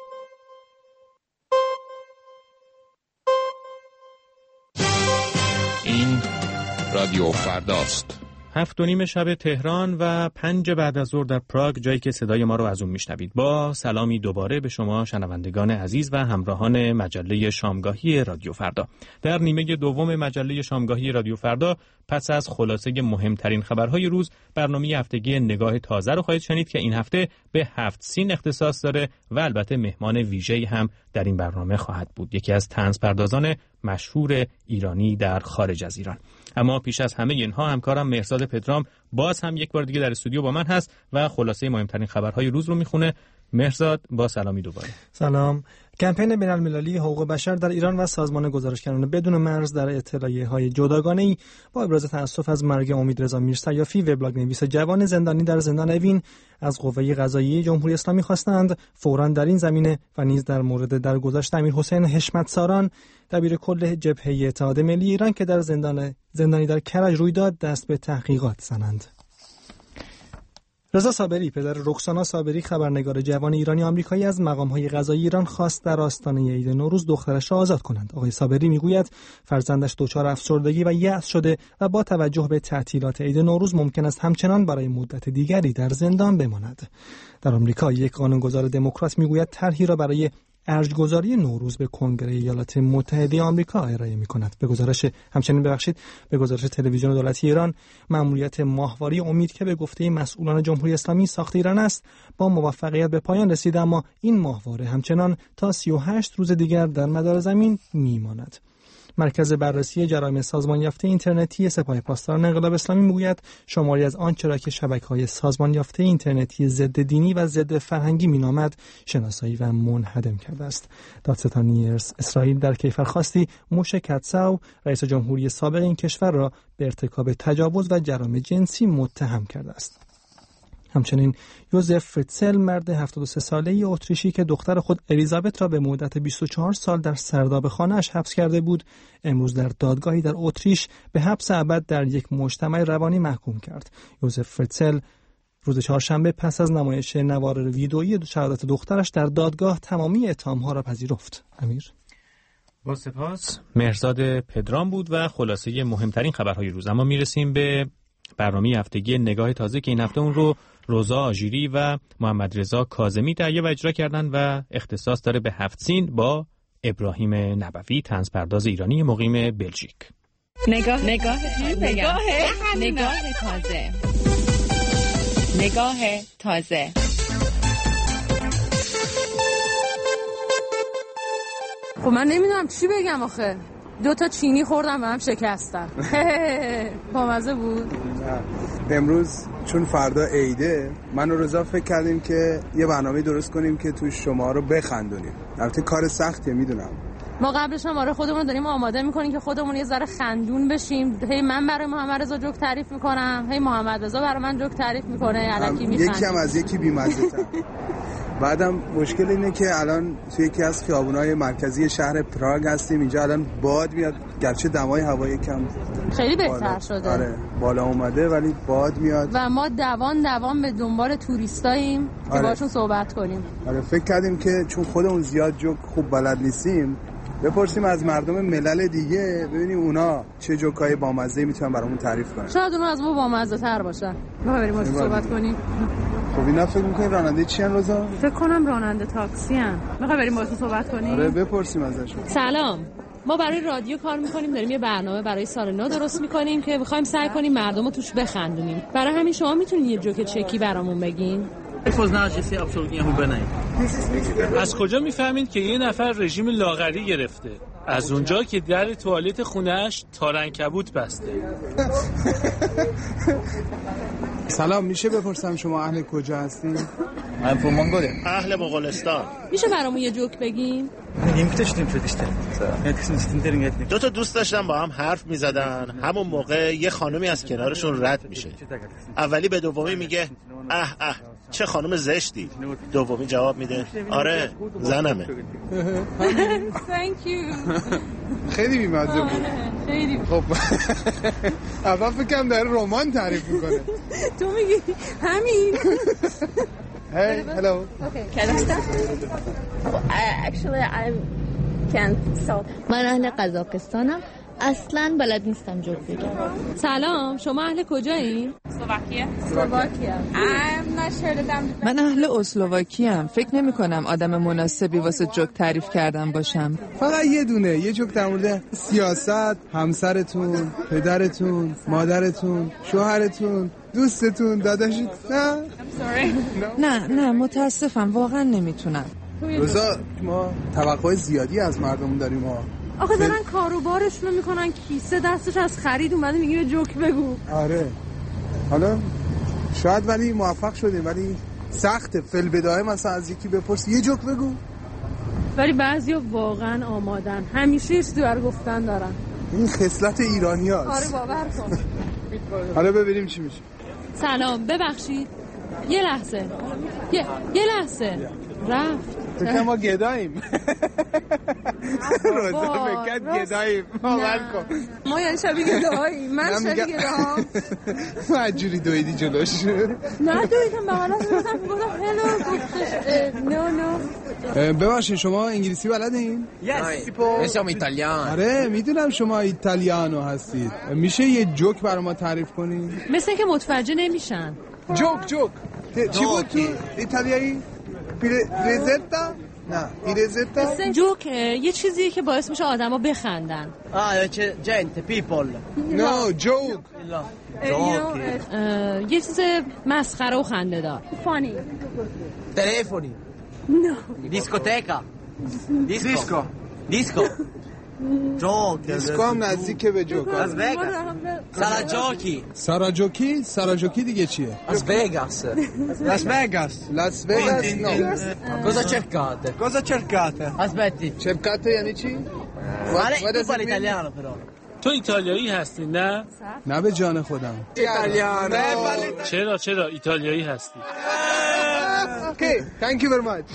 این رادیو فرداست. 7:30 شب تهران و 5 بعد از ظهر در پراگ، جایی که صدای ما رو از اون میشنوید. با سلامی دوباره به شما شنوندگان عزیز و همراهان مجله شامگاهی رادیو فردا. در نیمه دوم مجله شامگاهی رادیو فردا پس از خلاصه مهمترین خبرهای روز، برنامه هفتگی نگاه تازه رو خواهید شنید که این هفته به 7 سین اختصاص داره و البته مهمان ویژه‌ای هم در این برنامه خواهد بود، یکی از طنزپردازان مشهور ایرانی در خارج از ایران. اما پیش از همه اینها همکارم مهرزاد پدرام باز هم یک بار دیگه در استودیو با من هست و خلاصه مهمترین خبرهای روز رو میخونه. مهرزاد، با سلامی دوباره. سلام. کمپین بین‌المللی حقوق بشر در ایران و سازمان گزارشگران بدون مرز در اطلاعیه‌های جداگانه‌ای با ابراز تأسف از مرگ امیدرضا میرسیافی، وبلاگ‌نویس جوان زندانی در زندان اوین، از قوه قضاییه جمهوری اسلامی خواستند فوراً در این زمینه و نیز در مورد درگذشت امیرحسین حشمت‌ساران، دبیر کل جبهه اتحاد ملی ایران که در زندانی در کرج روی داد، دست به تحقیقات زنند. رضا صابری، پدر رکسانا صابری، خبرنگار جوان ایرانی آمریکایی، از مقام‌های قضایی ایران خواست در آستانه عید نوروز دخترش را آزاد کنند. آقای صابری میگوید فرزندش دچار افسردگی و یأس شده و با توجه به تعطیلات عید نوروز ممکن است همچنان برای مدت دیگری در زندان بماند. در آمریکا یک قانونگذار دموکرات میگوید طرحی را برای ارج‌گذاری نوروز به کنگره ایالات متحده آمریکا ارائه می‌کند. به گزارش تلویزیون دولتی ایران، مأموریت ماهواره امید که به گفته مسئولان جمهوری اسلامی ساخت ایران است، با موفقیت به پایان رسیده، اما این ماهواره همچنان تا 38 روز دیگر در مدار زمین می‌ماند. مرکز بررسی جرایم سازمان یافته اینترنتی سپاه پاسداران انقلاب اسلامی میگوید شماری از آنچه را که شبکه‌های سازمان یافته اینترنتی ضد دینی و ضد فرهنگی مینامد شناسایی و منهدم کرده است. دادستانی اسرائیل در کیفرخواستی موشه کاتساو، رئیس جمهوری سابق این کشور را به ارتکاب تجاوز و جرائم جنسی متهم کرده است. همچنین یوزف فریتزل، مرد 73 ساله‌ای اتریشی که دختر خود الیزابت را به مدت 24 سال در سرداب خانه‌اش حبس کرده بود، امروز در دادگاهی در اتریش به حبس ابد در یک مجتمع روانی محکوم کرد. یوزف فریتزل روز چهارشنبه پس از نمایش نوار ویدئویی شهادت دخترش در دادگاه تمامی اتهام‌ها را پذیرفت. امیر، با سپاس. مهرزاد پدرام بود و خلاصه مهمترین خبرهای روز. اما میرسیم به برنامه هفتگی نگاه تازه که این هفته اون رو روزا آژیری و محمد رضا کاظمی تهیه و اجرا کردن و اختصاص داره به 7 سین با ابراهیم نبوی، طنزپرداز ایرانی مقیم بلژیک. نگاه تازه. خب من نمیدونم چی بگم آخه. 2 چینی خوردم و هم شکستم. بامزه بود. امروز چون فردا عیده، من و رضا فکر کردیم که یه برنامه درست کنیم که توش شما رو بخندونیم. البته کار سختیه میدونم. ما قبلش هم آره خودمون داریم آماده میکنیم که خودمون یه ذره خندون بشیم. هی من برای محمد رضا جوک تعریف میکنم، هی محمد رضا برای من جوک تعریف میکنه، الکی میخندیم. یکی هم از یکی بی‌مزه تر. بعدم مشکل اینه که الان توی یکی از خیابون‌های مرکزی شهر پراگ هستیم. اینجا الان باد میاد، گرچه دمای هوا یکم خیلی بهتر شده. آره بالا اومده ولی باد میاد و ما دوان به دنبال توریستاییم که باشون صحبت کنیم. آره فکر کردیم که چون خودمون زیاد جوک خوب بلد نیستیم بپرسیم از مردم ملل دیگه، ببینیم اونا چه جوکای بامزه‌ای میتونن برامون تعریف کنن. شاید اونا از ما بامزه‌تر باشن. ما بریم باهاش صحبت کنیم. خب اینا فکر می‌کنی راننده چی ان روزا؟ فکر کنم راننده تاکسی ان. می‌خوای بریم باهاش صحبت کنیم؟ آره بپرسیم ازشون. سلام. ما برای رادیو کار می‌کنیم، داریم یه برنامه برای سال نو درست می‌کنیم که می‌خوایم سعی کنیم مردمو توش بخندونیم. برای همین شما می‌تونید یه جوک چکی برامون بگین؟ از کجا میفهمید که یه نفر رژیم لاغری گرفته؟ از اونجا که در توالت خونه‌اش تارعنکبوت بسته. سلام، میشه بپرسم شما اهل کجا هستین؟ من فومانگوله. اهل مغولستان. میشه برامون یه جوک بگیم؟ دو تا دوست داشتن با هم حرف میزدن. همون موقع یه خانومی از کنارشون رد میشه. اولی به دومی میگه اه چه خانم زشتی. دومی جواب میده آره زنمه. Thank you. خیلی بی‌مزه بود. خیلی. خب اول فکرم داره رمان تعریف میکنه. تو میگی همین. Hey, hello. Okay. Can I start? Actually, I can't stop. من اهل قزاقستانم. اصلاً بلد نیستم جوک بگم. سلام، شما اهل کجایین؟ اسلواکیه. من اهل اسلواکیام. فکر نمی‌کنم آدم مناسبی واسه جوک تعریف کردن باشم. فقط یه دونه، یه جوک در مورد سیاست، همسرتون، پدرتون، مادرتون، شوهرتون، دوستتون، داداشتون. نه متاسفم، واقعا نمیتونم. روزا ما توقع زیادی از مردم داریم ها. آخه دارن کاروبارشونو میکنن، کیسه دستش از خرید اومده میگه جوک بگو. آره حالا شاید ولی موفق شدیم، ولی سخته. فل بدایه مثلا از یکی بپرس یه جوک بگو. ولی بعضیا واقعا آمادن، همیشه یه چیزی برای گفتن دارن. این خصلت ایرانی هست. آره باور کن. حالا ببینیم چی میشه. سلام، ببخشید یه لحظه رفت. فکر ما گداییم. روزا فکر گداییم. باور کن. ما یعنی شبیه گداییم. من شبیه گداام. من جوری دویدی جلوش. نه دویدم بغلش گفتم هلو گفتش نو. ببخشید شما انگلیسی بلدین؟ من ایتالیان. آره میدونم شما ایتالیانو هستید. میشه یه جوک برای ما تعریف کنین؟ مثل که متوجه نمیشن. جوک چی بود تو ایتالیایی؟ پیرزتا؟ نه پیرزتا؟ جوک یه چیزیه که باعث میشه آدما بخندن. جنت پیپل. نه جوک. یه چیز مسخره و خنده دار. فانی. تلفنی. نه. دیسکوتکا. دیسکو. دیسکو هم نزدیکه به جوک. از وگاس. ساراجوکی دیگه چیه؟ از وگاس. لاس وگاس نه. Cosa cercate? Aspetti. cercate یعنی چی؟ Tu parli italiano però. تو ایتالیایی هستی نه؟ نه به جان خودم. ایتالیانو. چرا ایتالیایی هستی؟ Okay, thank you very much.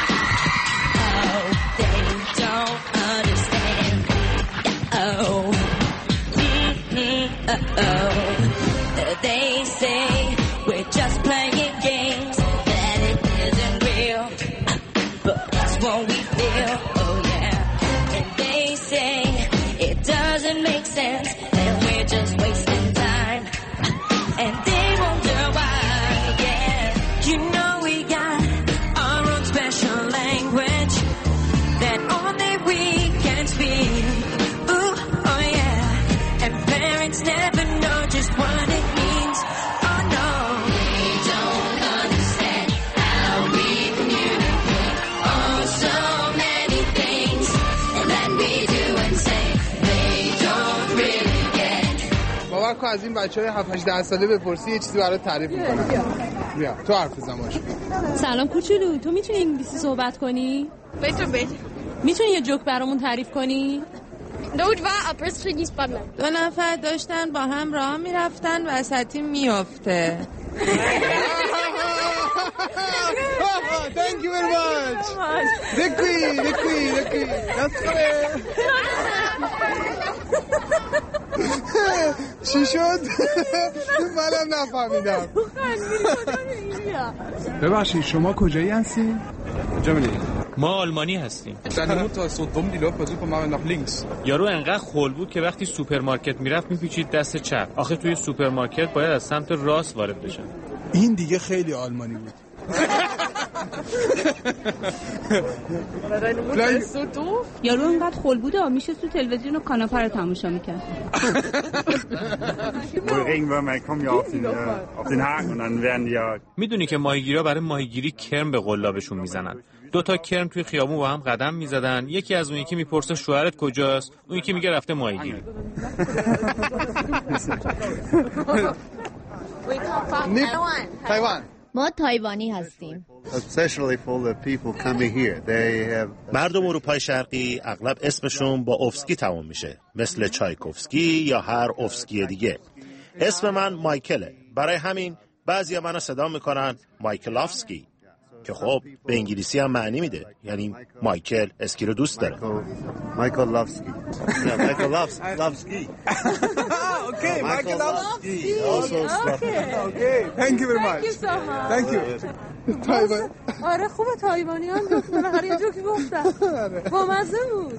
They say we're just playing games, that it isn't real, but that's what we feel, oh yeah. And they say it doesn't make sense, and we're just wasting time, and they wonder why, yeah. You know we got our own special language that only we can speak, ooh, oh yeah. And parents never know just what it means, oh no. They don't understand how we communicate, oh so many things that we do and say, they don't really get. باور کن از این بچه‌های 7-8 ساله بپرسی یه چیزی برات تعریف می‌کنه. بیا تو حرف بزن باشه. سلام کوچولو، تو میتونی انگلیسی صحبت کنی؟ میتونی یه جوک برامون تعریف کنی؟ دو نفر داشتن با هم راه میرفتن وسطی میافته. Thank you very much. The queen. That's great. چی شد؟ منم نفهمیدم. ببخشید شما کجایی هستی؟ ما آلمانی هستیم. یارو انقدر خول بود که وقتی سوپرمارکت میرفت میپیچید دست چپ. آخه توی سوپرمارکت باید از سمت راست وارد بشن. این دیگه خیلی آلمانی بود. یارو انقدر خول بوده میشه تو تلویزیون و کاناپه رو تماشا میکرد. میدونی که ماهیگیرا برای ماهیگیری کرم به قلابشون میزنن. دو تا کرم توی خیابون با هم قدم میزدن. یکی از اون یکی میپرسه شوهرت کجاست؟ اون یکی میگه رفته ماهیگیری. تایوان. ما تایوانی هستیم. مردم اروپای شرقی اغلب اسمشون با اوفسکی تموم میشه، مثل چایکوفسکی یا هر اوفسکی دیگه. اسم من مایکله، برای همین بعضیا منو صدا میکنن مایکلافسکی که خب به انگلیسی هم معنی میده، یعنی مایکل اسکی رو دوست داره. مایکل لافسکی. مایکل لافسکی. Okay, Michael Lofsky. Okay, thank you very much. Thank you. تایوان. آره خوبه تایوانیان گفتن، هر یه جوکی گفتن. با مزه بود.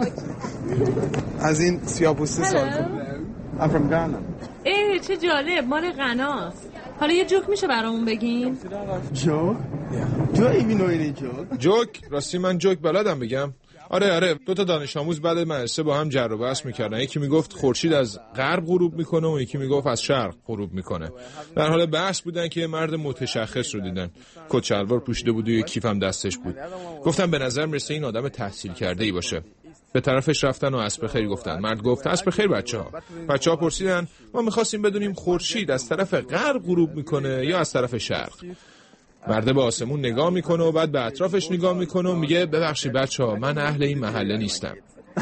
از این سیاه‌پوسته سوال کنم. I'm from Ghana. چه جالب، مال غناست. حالا یه جوک میشه برامون بگین؟ جوک؟ Do I even know any joke? جوک؟ راستی من جوک بلدم بگم. آره دو تا دانش آموز بعد مدرسه با هم جر و بحث میکردن. یکی میگفت خورشید از غرب غروب میکنه و یکی میگفت از شرق غروب میکنه. در حال بحث بودن که یه مرد متشخص رو دیدن، کت شلوار پوشیده بود و یه کیف هم دستش بود. گفتن به نظر میرسه این آدم تحصیل کرده ای باشه. به طرفش رفتن و عصر بخیر گفتن. مرد گفت عصر بخیر بچه‌ها پرسیدن ما می‌خواستیم بدونیم خورشید از طرف غرب غروب میکنه یا از طرف شرق. مرد به آسمون نگاه میکنه و بعد به اطرافش نگاه میکنه و میگه ببخشید بچه‌ها من اهل این محله نیستم.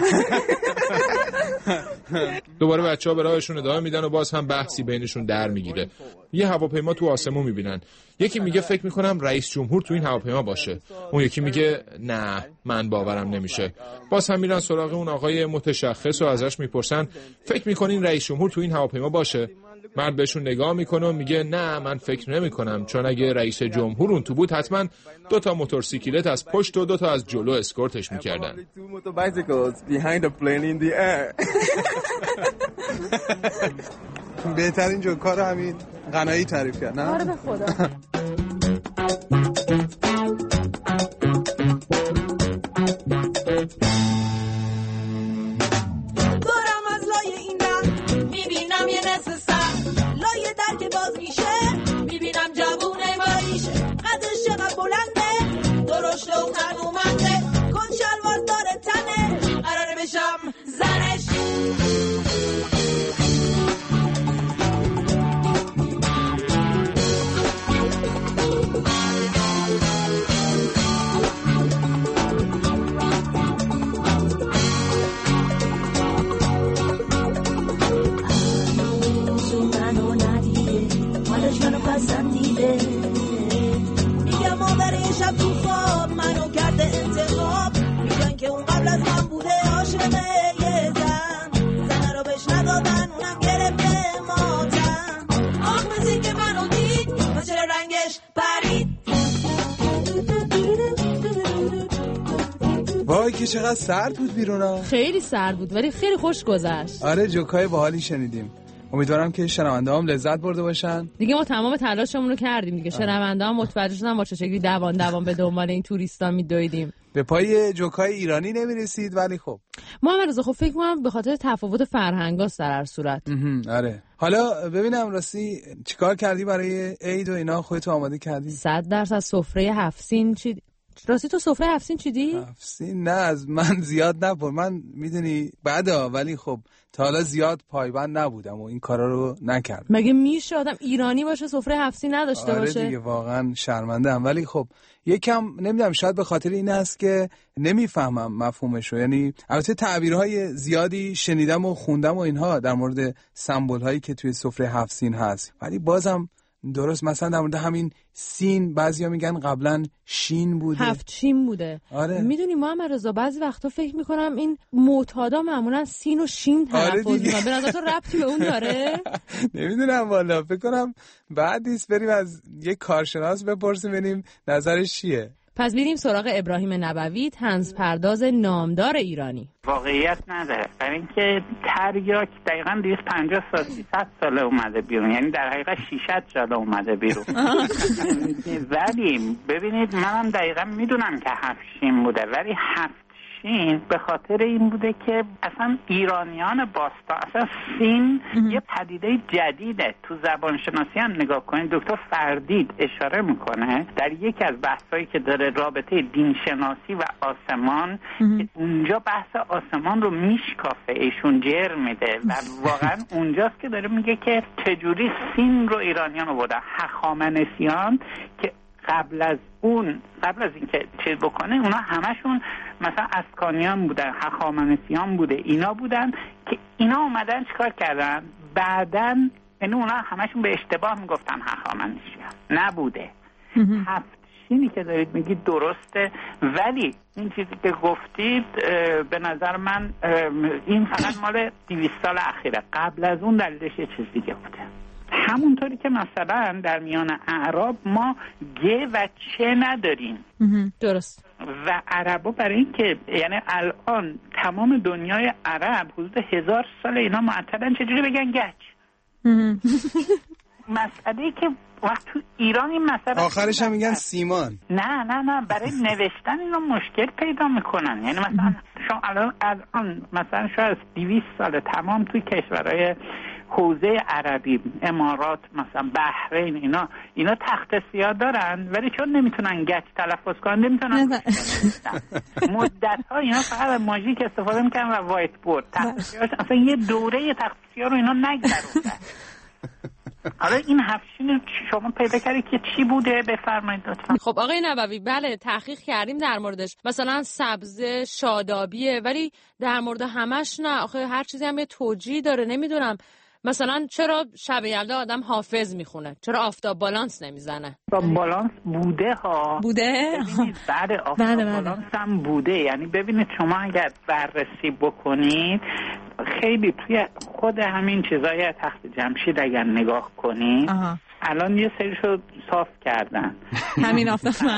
دوباره بچه‌ها به راهشون ادامه میدن و باز هم بحثی بینشون در میگیره. یه هواپیما تو آسمون میبینن. یکی میگه فکر میکنم رئیس جمهور تو این هواپیما باشه. اون یکی میگه نه من باورم نمیشه. باز هم میرن سراغ اون آقای متشخص و ازش میپرسن فکر میکنین رئیس جمهور تو این هواپیما باشه؟ مرد بهشون نگاه میکنه و میگه نه من فکر نمیکنم، چون اگه رئیس جمهور اون تو بود حتما 2 تا موتورسیکلت از پشت و 2 تا از جلو اسکورتش میکردن. بهترین جوکا رو همین غنایی تعریف کرد، نه؟ آره به خدا. دورم از لای این در میبینم یه نصف سر، لای در که باز میشه میبینم جوونه باریشه، قدش چقدر بلنده، درشته و تنومنده، کن شلوار داره تنه، قراره بشم زنش. میگم مادر یه شب تو خواب منو کرده انتخاب، میگن که اون قبل از من بوده عاشق یه زن رو بهش ندادن اونم گرفته ماتم، آخ مثل که منو دید و چرا رنگش پرید. وای که چقدر سرد بود بیرون. خیلی سرد بود ولی خیلی خوش گذشت. آره جوکای باحالی شنیدیم. امیدوارم که شنونده‌هام لذت برده باشن. دیگه ما تمام تلاشمون رو کردیم دیگه. شنونده‌ها متوجه شدن ما چه شکلی دوان به دنبال این توریستا میدویدیم. به پای جوکای ایرانی نمیرسید ولی خب محمد رضا خب فکر کنم به خاطر تفاوت فرهنگاست در هر صورت. آره. حالا ببینم راستی چیکار کردی برای عید و اینا؟ خودت آماده کردی؟ 100% سفره 7 سین چی؟ راستی تو سفره 7 سین چیدی؟ 7 سین نه از من زیاد نپر، من میدونی بعدا، ولی خب تا حالا زیاد پایبند نبودم و این کارا رو نکردم. مگه میشه آدم ایرانی باشه سفره 7 سین نداشته باشه؟ آره دیگه واقعا شرمنده ام، ولی خب یکم نمیدونم شاید به خاطر این است که نمیفهمم مفهومشو. یعنی البته تعبیرهای زیادی شنیدم و خوندم و اینها در مورد سمبول‌هایی که توی سفره 7 سین هست، ولی بازم درست مثلا در مورد همین سین بعضیا میگن قبلا شین بوده، 7 شین بوده. آره. میدونی محمد رضا بعضی وقتا فکر میکنم این معتادا معمولا سین و شین تلفظ میکنن. به نظر تو ربطی به اون داره؟ نمیدونم والا، فکر کنم بعد نیست بریم از یک کارشناس بپرسیم ببینیم نظرش چیه. پس بریم سراغ ابراهیم نبوی، طنز پرداز نامدار ایرانی. واقعیت نداره، برای اینکه تریاک دقیقاً 250 سال 300 ساله اومده بیرون، یعنی در حقیقت 600 ساله اومده بیرون. ولی ببینید منم دقیقاً میدونم که 7 شین بوده، ولی 7 هفشین به خاطر این بوده که اصلا ایرانیان باستان، اصلا سین یه پدیده جدیده. تو زبانشناسی هم نگاه کنید، دکتر فردید اشاره میکنه در یکی از بحثایی که داره رابطه دینشناسی و آسمان، که اونجا بحث آسمان رو میشکافه، ایشون جر میده و واقعا اونجاست که داره میگه که چجوری سین رو ایرانیان آوردن. هخامنشیان که قبل از اینکه چیز بکنه، اونا همشون مثلا اسکانیان بودن، هخامنشیان بوده، اینا بودن که اینا اومدن چیکار کردن بعدن، یعنی اونا همشون به اشتباه میگفتن هخامنشیان، نبوده. هفتشینی که دارید میگید درسته، ولی این چیزی که گفتید به نظر من این فقط مال 200 سال اخیره. قبل از اون دلیلش یه چیز دیگه بوده. همونطوری که مثلا در میان اعراب ما گه و چه نداریم، درست، و عربا برای این که یعنی الان تمام دنیای عرب حدود 1000 سال اینا معطلن چجوری بگن گچ. مسئله که وقت تو ایران این مسئله آخرش هم میگن سیمان. نه برای نوشتن اینا مشکل پیدا میکنن. یعنی مثلا شما الان مثلا شاید 200 سال تمام توی کشورهای حوزه عربی، امارات، مثلا بحرین، اینا تخت سیاه دارن، ولی چون نمیتونن گچ تلفظ کنن نمیتونن مدت ها اینا فقط ماژیک استفاده میکنن و وایت بورد. تخت سیاه اصلا یه دوره تخت سیاه رو اینا نگذروندن. حالا این هفتشین شما پیدا کردید که چی بوده؟ بفرمایید لطفا. خب آقای نبوی، بله تحقیق کردیم در موردش، مثلا سبزه شادابیه، ولی در مورد همش نه. آخه هر چیزی هم یه توجیه داره. نمیدونم مثلا چرا شب یلدا آدم حافظ میخونه، چرا آفتاب بالانس نمیزنه؟ آفتاب بالانس بوده ها، بوده؟ بله آفتاب بالانس هم بوده. یعنی ببینید شما اگر بررسی بکنید خیلی توی خود همین چیزای تخت جمشید اگر نگاه کنید الان یه سریشو صاف کردن. همین آفتاب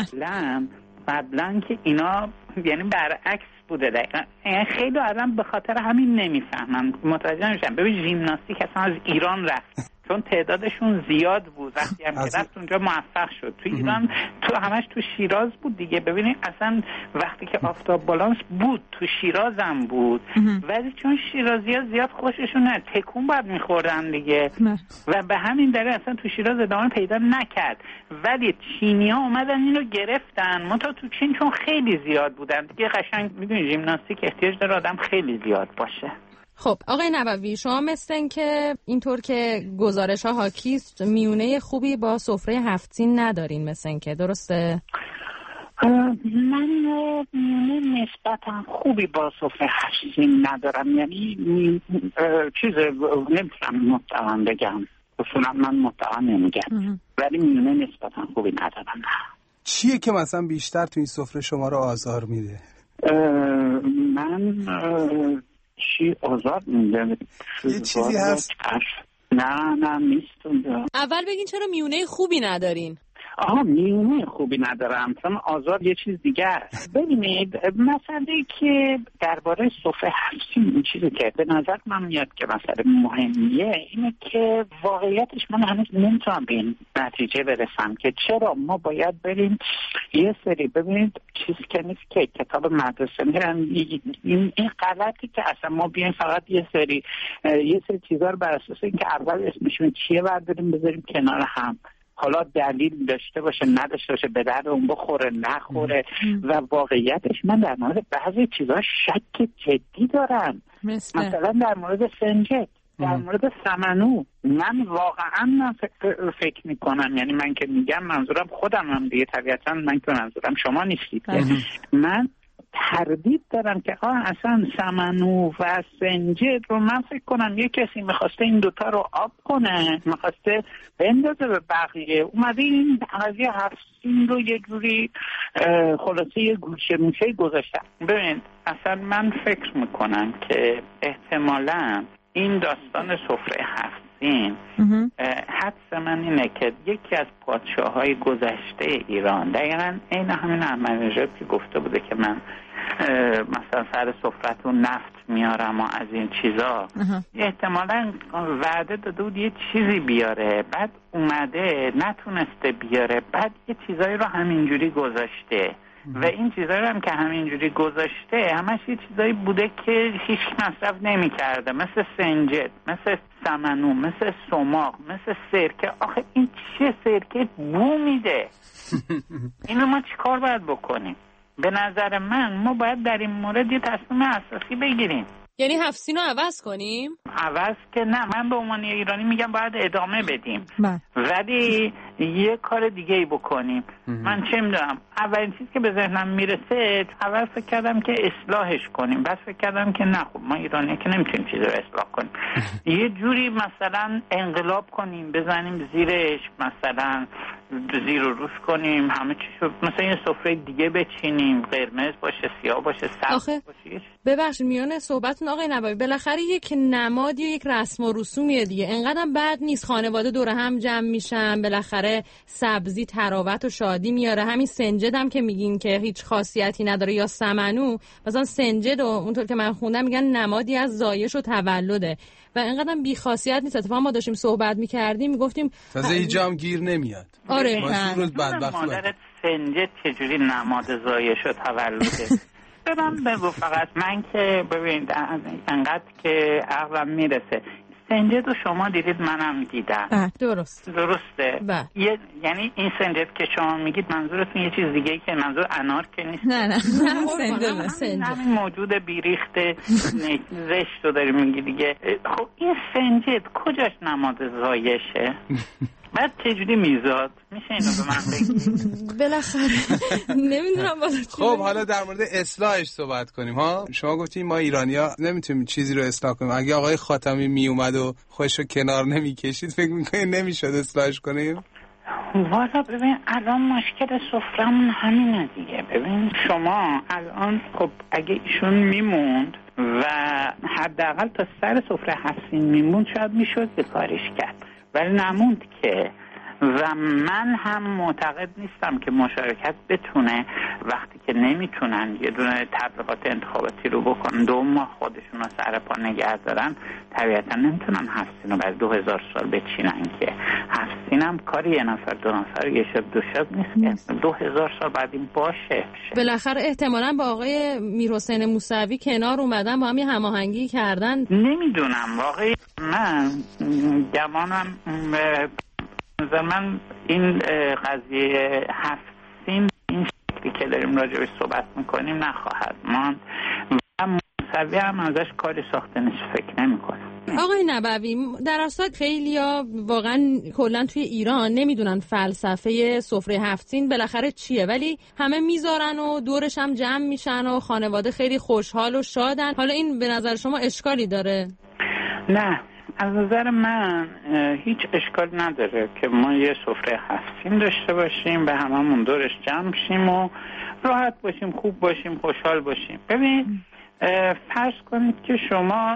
قبلا که اینا یعنی برعکس بوده دقیقا. خیلی آدم به خاطر همین نمیفهمن، متوجه نمیشن. ببین ژیمناستیک اصلا از ایران رفت چون تعدادشون زیاد بود. وقتی هم که رفت اونجا موفق شد. تو ایران تو همش تو شیراز بود دیگه. ببینید اصلا وقتی که آفتاب بالانس بود تو شیراز هم بود، ولی چون شیرازی‌ها زیاد خوششون نه تکون باید میخوردن دیگه و به همین دلیل اصلا تو شیراز ادامه پیدا نکرد. ولی چینی‌ها اومدن اینو گرفتن. منتها تو چین چون خیلی زیاد بودن دیگه قشنگ میدونی ژیمناستیک احتیاج داره آدم خیلی زیاد باشه. خب آقای نبوی، شما مثل این که اینطور که گزارش ها حاکیست میونه خوبی با سفره هفت‌سین ندارین، مثل این که درسته؟ من میونه نسبتا خوبی با سفره هفت‌سین ندارم. یعنی چیز نمیتونم مطلقاً بگم، اصولا من مطلقاً نمیگم، ولی میونه نسبتا خوبی ندارم. چیه که مثلا بیشتر تو این سفره شما رو آزار میده؟ من چی آزاد میده؟ یه چیزی هست؟ نه نیست اونجا. اول بگین چرا میونه خوبی ندارین؟ میونه خوبی ندارم، چون آزاد یه چیز دیگه است. ببینید مسئله که درباره سفره هفت‌سین این چیزی که به نظر من میاد که مسئله مهمیه اینه که واقعیتش من هنوز نمیتونم به این نتیجه برسم که چرا ما باید بریم یه سری، ببینید چیزی که نیست که کتاب مدرسه میرن این غلطی که اصلا ما بیایم فقط یه سری چیزا رو بر اساس اینکه اول اسمشون چیه برداریم بذاریم کنار هم، حالا دلیل داشته باشه نداشته باشه، به درد اون بخوره نخوره. و واقعیتش من در مورد بعضی چیزا شک جدی دارم، مثلا در مورد سنجد، در مورد سمنو. من واقعا فکر میکنم، یعنی من که میگم منظورم خودم هم دیگه، طبیعتا من که منظورم شما نیستید. من تردید دارم که اصلا سمنو و سنجد رو من فکر کنم یه کسی میخواسته این دوتا رو آب کنه، میخواسته بندازه به بقیه، اومده این قضیه هفت‌سین رو یه جوری خلاصه یه گوشه موشه گذاشته. ببین اصلا من فکر میکنم که احتمالاً این داستان سفره هفت‌سین حدس من اینه که یکی از پادشاه‌های گذشته ایران، دقیقاً این همین احمدی که گفته بوده که من مثلا سر سفرتون نفت میارم و از این چیزا، احتمالاً وعده داده بود یه چیزی بیاره، بعد اومده نتونسته بیاره، بعد یه چیزایی رو همینجوری گذاشته. و این چیزایی هم که همینجوری گذاشته همش یه چیزایی بوده که هیچ مصرف نمی‌کرده، مثل سنجد، مثل سمنو، مثل سماق، مثل سرکه. آخه این چه سرکه بو میده. اینو ما چیکار باید بکنیم؟ به نظر ما باید در این مورد یه تصمیم اساسی بگیریم. یعنی هفسینو عوض کنیم؟ عوض که نه، من به عنوان ایرانی میگم باید ادامه بدیم، ولی یه کار دیگه ای بکنیم. من چه میدونم، اولین چیزی که به ذهنم میرسه اول فکر کردم که اصلاحش کنیم، بعد فکر کردم که نه، خب ما ایرانی که نمیتونیم چیزی رو اصلاح کنیم. یه جوری مثلا انقلاب کنیم، بزنیم زیرش، مثلا زیر و روش کنیم، همه چیشو مثلا یه سفره دیگه بچینیم، قرمز باشه، سیاه باشه، سبز باشه. ببخشید میونه صحبتون آقای نبوی، بالاخره یک نمادی و یک رسم و رسومیه دیگه، انقدرم بد نیست. خانواده دور هم جمع میشن، بالاخره سبزی تراوت و شادی میاره. همین سنجد هم که میگین که هیچ خاصیتی نداره، یا سمنو، مثلا سنجد و اونطور که من خوندم میگن نمادی از زایش و تولده و اینقدر بی خاصیت نیست. اتفاقا ما داشتیم صحبت میکردیم میگفتیم تازه اینجا هم گیر نمیاد. آره مادرت سنجد چجوری نماد زایش و تولده؟ من بگو فقط، من که ببینید انقدر که عقلم میرسه، سنجد رو شما دیدید، منم دیدم. درسته؟ یعنی این سنجد که شما میگید منظورتون یه چیز دیگه ای که منظور انار که نیست؟ نه سنجد. همین موجود بیریخت زشت رو داری میگی دیگه. خب این سنجد کجاش نماد زایشه؟ بعد چجوری میزاد؟ میشه اینو به من بگید؟ بالاخره نمیدونم بالا چی. خب حالا در مورد اصلاحش صحبت کنیم ها. شما گفتین ما ایرانی‌ها نمیتونیم چیزی رو اصلاح کنیم. اگه آقای خاتمی می اومد و خودش رو کنار نمیکشید فکر می‌کنید نمیشد اصلاحش کنیم؟ والا ببین الان مشکل سفرمون همینه دیگه. ببین شما الان خب اگه ایشون میموند و حداقل تا سر سفره هستین میموند، شاید میشد به کارش کرد، ولی نموند که. و من هم معتقد نیستم که مشارکت بتونه وقتی که نمیتونن یه دونه تبلیغات انتخاباتی رو بکنن، 2 ماه خودشون رو سر پا نگه دارن، طبیعتا نمیتونن هفسین رو بعد 2000 سال بچینن که. هفسین هم کار یه نفر 2 نفر یه شب 2 شب نیست که 2000 سال بعد این باشه. بالاخره احتمالاً با آقای میرحسین موسوی کنار اومدن، با هم یه هماهنگی کردن. نمیدونم واقعا، من گمانم نظر من این قضیه هفسین این شکلی که داریم راجعش صحبت میکنیم نخواهد ماند و موسوی هم ازش کاری ساخته نیست، فکر نمیکنم. آقای نبوی، در اصل خیلیا واقعا کلا توی ایران نمیدونن فلسفه سفره هفسین بالاخره چیه، ولی همه میذارن و دورش هم جمع میشن و خانواده خیلی خوشحال و شادن. حالا این به نظر شما اشکالی داره؟ نه، از نظر من هیچ اشکال نداره که ما یه سفره هفسین داشته باشیم، به هممون دورش جمع شیم و راحت باشیم، خوب باشیم، خوشحال باشیم. ببین فرض کنید که شما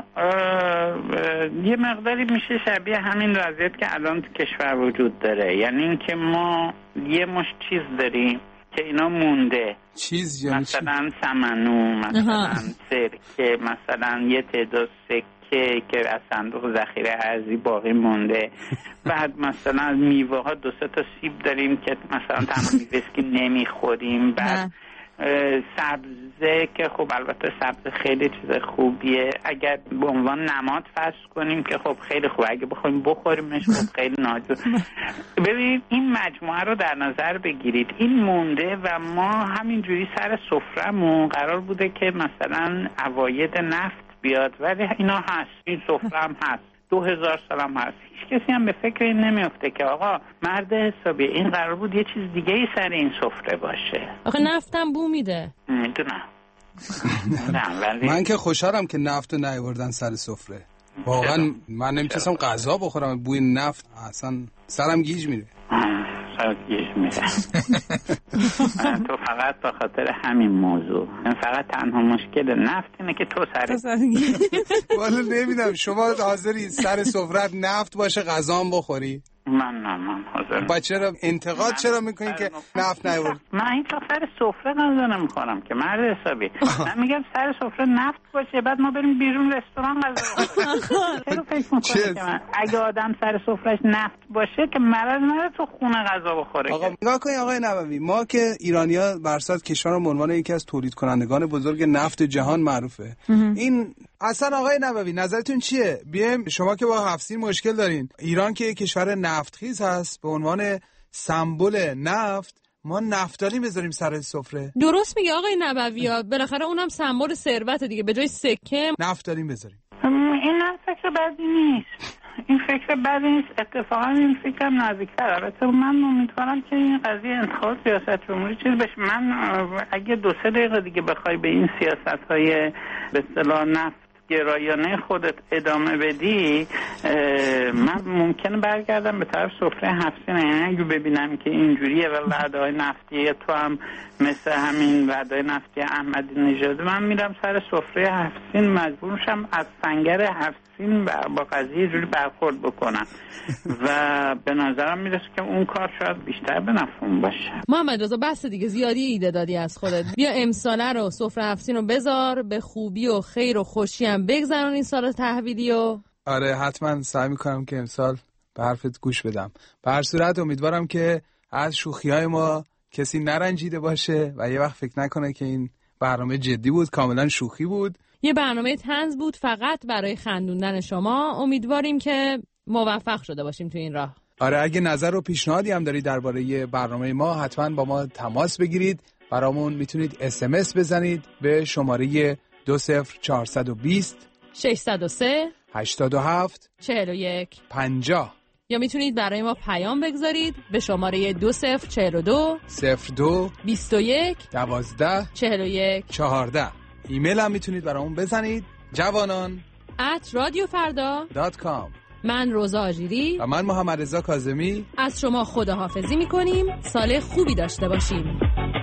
یه مقداری میشه شبیه همین وضعیت که الان تو کشور وجود داره، یعنی اینکه ما یه مش چیز داریم که اینا مونده، چیز مثلا سمنو، مثلا سرکه، مثلا یه تعداد سکه که از صندوق ذخیره ارزی باقی مونده. بعد مثلا از میوه ها 2-3 تا سیب داریم که مثلا تمامی ویسکی نمیخوریم. بعد سبزه که خب البته سبزه خیلی چیز خوبیه، اگر به عنوان نماد فرض کنیم که خب خیلی خوبه، اگه بخوایم بخوریمش خب خیلی ناجور. ببینید این مجموعه رو در نظر بگیرید، این مونده و ما همینجوری سر سفرمون قرار بوده که مثلا عواید نفت بیاد، ولی اینا هست، این سفره هم هست، 2000 سال هم هست. هیچ کسی هم به فکر این نمیفته که آقا مرد حسابی این قرار بود یه چیز دیگه ای سر این سفره باشه. آخه نفتم بو میده. میدونم. من که خوشحالم که نفتو نیاوردن سر سفره. واقعا من نمیتونستم غذا بخورم، بوی نفت اصلا سرم گیج میره. تو فقط به خاطر همین موضوع، فقط تنها مشکل نفت اینه که تو والا نمیدونم شما حاضری سر سفرت نفت باشه غذام بخوری؟ من حاضر. با چرا انتقاد چرا میکنین که نفت نیورد؟ من این تا سر سفره غذا نمیخورم که مرد حسابی. من میگم سر سفره نفت باشه بعد ما بریم بیرون رستوران غذا بخوریم. چرا فکر میکنی که من اگه آدم سر سفرهش نفت باشه که مرض نره تو خونه غذا بخوره؟ آقا نگاه کنید آقای نبوی، ما که ایرانی‌ها برصد کشور به عنوان یکی از تولید کنندگان بزرگ نفت جهان معروفه. این اصلا آقای نبوی نظرتون چیه؟ بیایم شما که با هفسین مشکل دارین، ایران که یک کشور نفتخیز هست به عنوان سمبل نفت ما نفتالین بذاریم سر سفره. درست میگه آقای نبوی، بالاخره اونم سمبل ثروت دیگه، به جای سکه نفتالین بذاریم. این فکر بدی نیست. این فکر بدی نیست، اتفاقا این فکرم نزدیک‌تر. البته من امیدوارم که این قضیه انتخاب سیاست جمهوری چیز بشه. من اگه 2-3 دقیقه دیگه بخوای به این سیاست‌های به اصطلاح نفت گرایانه خودت ادامه بدی، من ممکنه برگردم به طرف سفره هفسین. یعنی اگه ببینم که اینجوریه و وعده‌های نفتی تو هم مثل همین وعده‌های نفتی احمدی نژاد، من میرم سر سفره هفسین، مجبور میشم از سنگر هفسین با قضیه جوری برخورد بکنم و به نظرم میرسه که اون کار شاید بیشتر به نفعم باشه. محمد رضا بس دیگه، زیادی ایده دادی از خودت. بیا امساله رو سفره هفسین رو بذار، به خوبی و خیر و خوشی هم بگذرون این سال تحویلی. و آره حتما سعی میکنم که امسال به حرفت گوش بدم. به هر صورت امیدوارم که از شوخی‌های ما کسی نرنجیده باشه و یه وقت فکر نکنه که این برنامه جدی بود، کاملا شوخی بود. یه برنامه طنز بود فقط برای خندوندن شما. امیدواریم که موفق شده باشیم تو این راه. آره اگه نظر و پیشنهادی هم دارید درباره برنامه ما حتما با ما تماس بگیرید. برامون میتونید SMS بزنید به شماره 20420 603 87 41 50 یا میتونید برای ما پیام بگذارید به شماره 2042 02 21 12 41 14. ایمیل هم میتونید برامون بزنید javanon@radiofarda.com. من روزا آژیری و من محمد رضا کاظمی از شما خداحافظی میکنیم. سال خوبی داشته باشیم.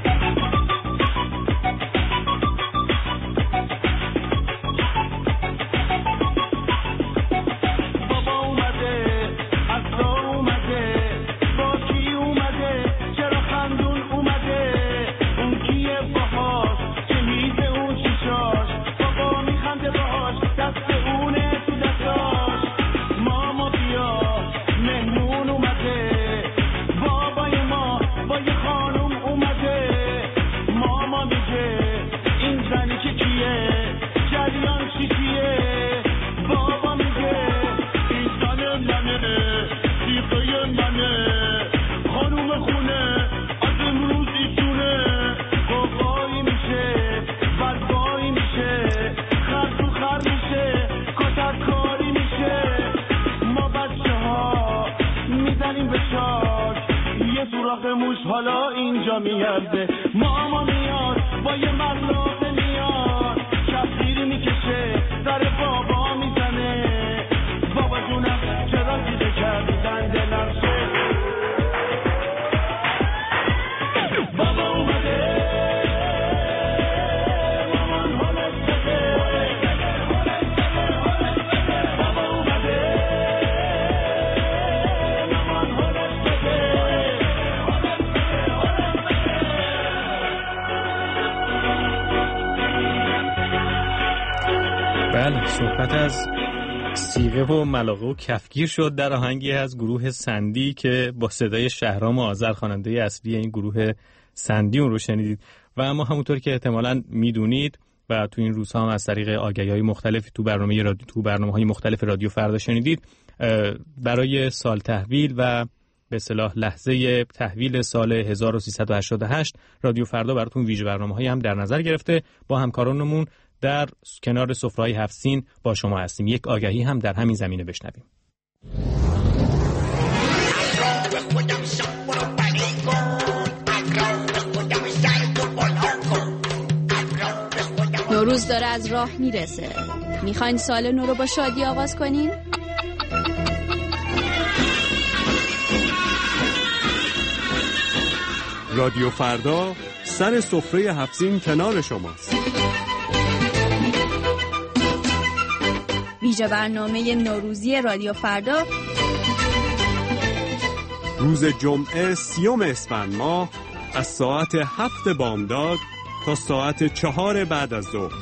حالا اینجا میارده ماما میاد با یه ملاقه میاد کفگیر میکشه در بابا میزنه بابا جونم چرا دیده کردی دنده نرسه بابا اومده مامان حالش بده بابا اومده مامان حالش بده. بله صحبت از سیغه و ملاقه و کفگیر شد در آهنگی از گروه سندی که با صدای شهرام آذر خواننده اصلی این گروه سندی اون رو شنیدید. و اما همونطور که احتمالاً میدونید و تو این روزها هم از طریق آگهی‌های مختلفی تو برنامه‌های مختلف رادیو فردا شنیدید، برای سال تحویل و به اصطلاح لحظه تحویل سال 1388 رادیو فردا براتون ویژه برنامه‌هایی هم در نظر گرفته. با همکارانمون در کنار سفره‌های هفسین با شما هستیم. یک آگهی هم در همین زمینه بشنویم. نوروز داره از راه میرسه. میخواین سال نو رو با شادی آغاز کنین؟ رادیو فردا سر سفره هفسین کنار شماست. ویژه برنامه نوروزی رادیو فردا روز جمعه 30 اسفند ماه از ساعت 7 بامداد تا ساعت 4 بعد از ظهر.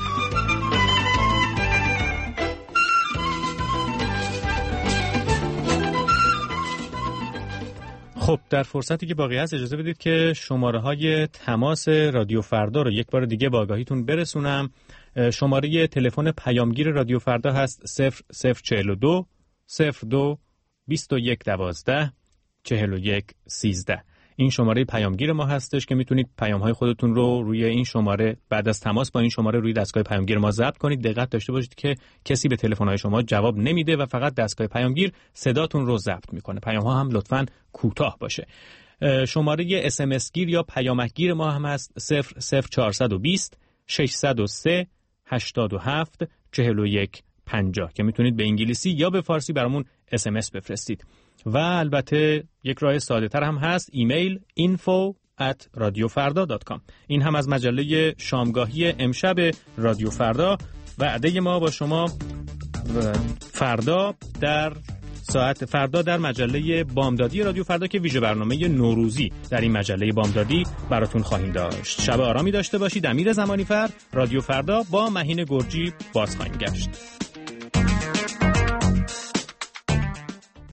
خب در فرصتی که باقی هست اجازه بدید که شماره‌های تماس رادیو فردا رو یک بار دیگه با آگاهیتون برسونم. شماره تلفن پیامگیر رادیو فردا هست 0042 02 21 12 41 13. این شماره پیامگیر ما هستش که میتونید پیام‌های خودتون رو روی این شماره بعد از تماس با این شماره روی دستگاه پیامگیر ما ضبط کنید. دقت داشته باشید که کسی به تلفن‌های شما جواب نمیده و فقط دستگاه پیامگیر صداتون رو ضبط میکنه. پیام‌ها هم لطفاً کوتاه باشه. شماره اس گیر یا پیامک گیر ما هم هست 00420 603 87 41 50 که میتونید به انگلیسی یا به فارسی برامون SMS بفرستید. و البته یک راه ساده تر هم هست، ایمیل info@radiofarda.com. این هم از مجله شامگاهی امشب رادیو فردا. وعده ما با شما فردا در مجله بامدادی رادیو فردا که ویژه برنامه نوروزی در این مجله بامدادی براتون خواهیم داشت. شب آرامی داشته باشید. امیر زمانی فر، رادیو فردا با مهین گرجی باز خواهیم گشت.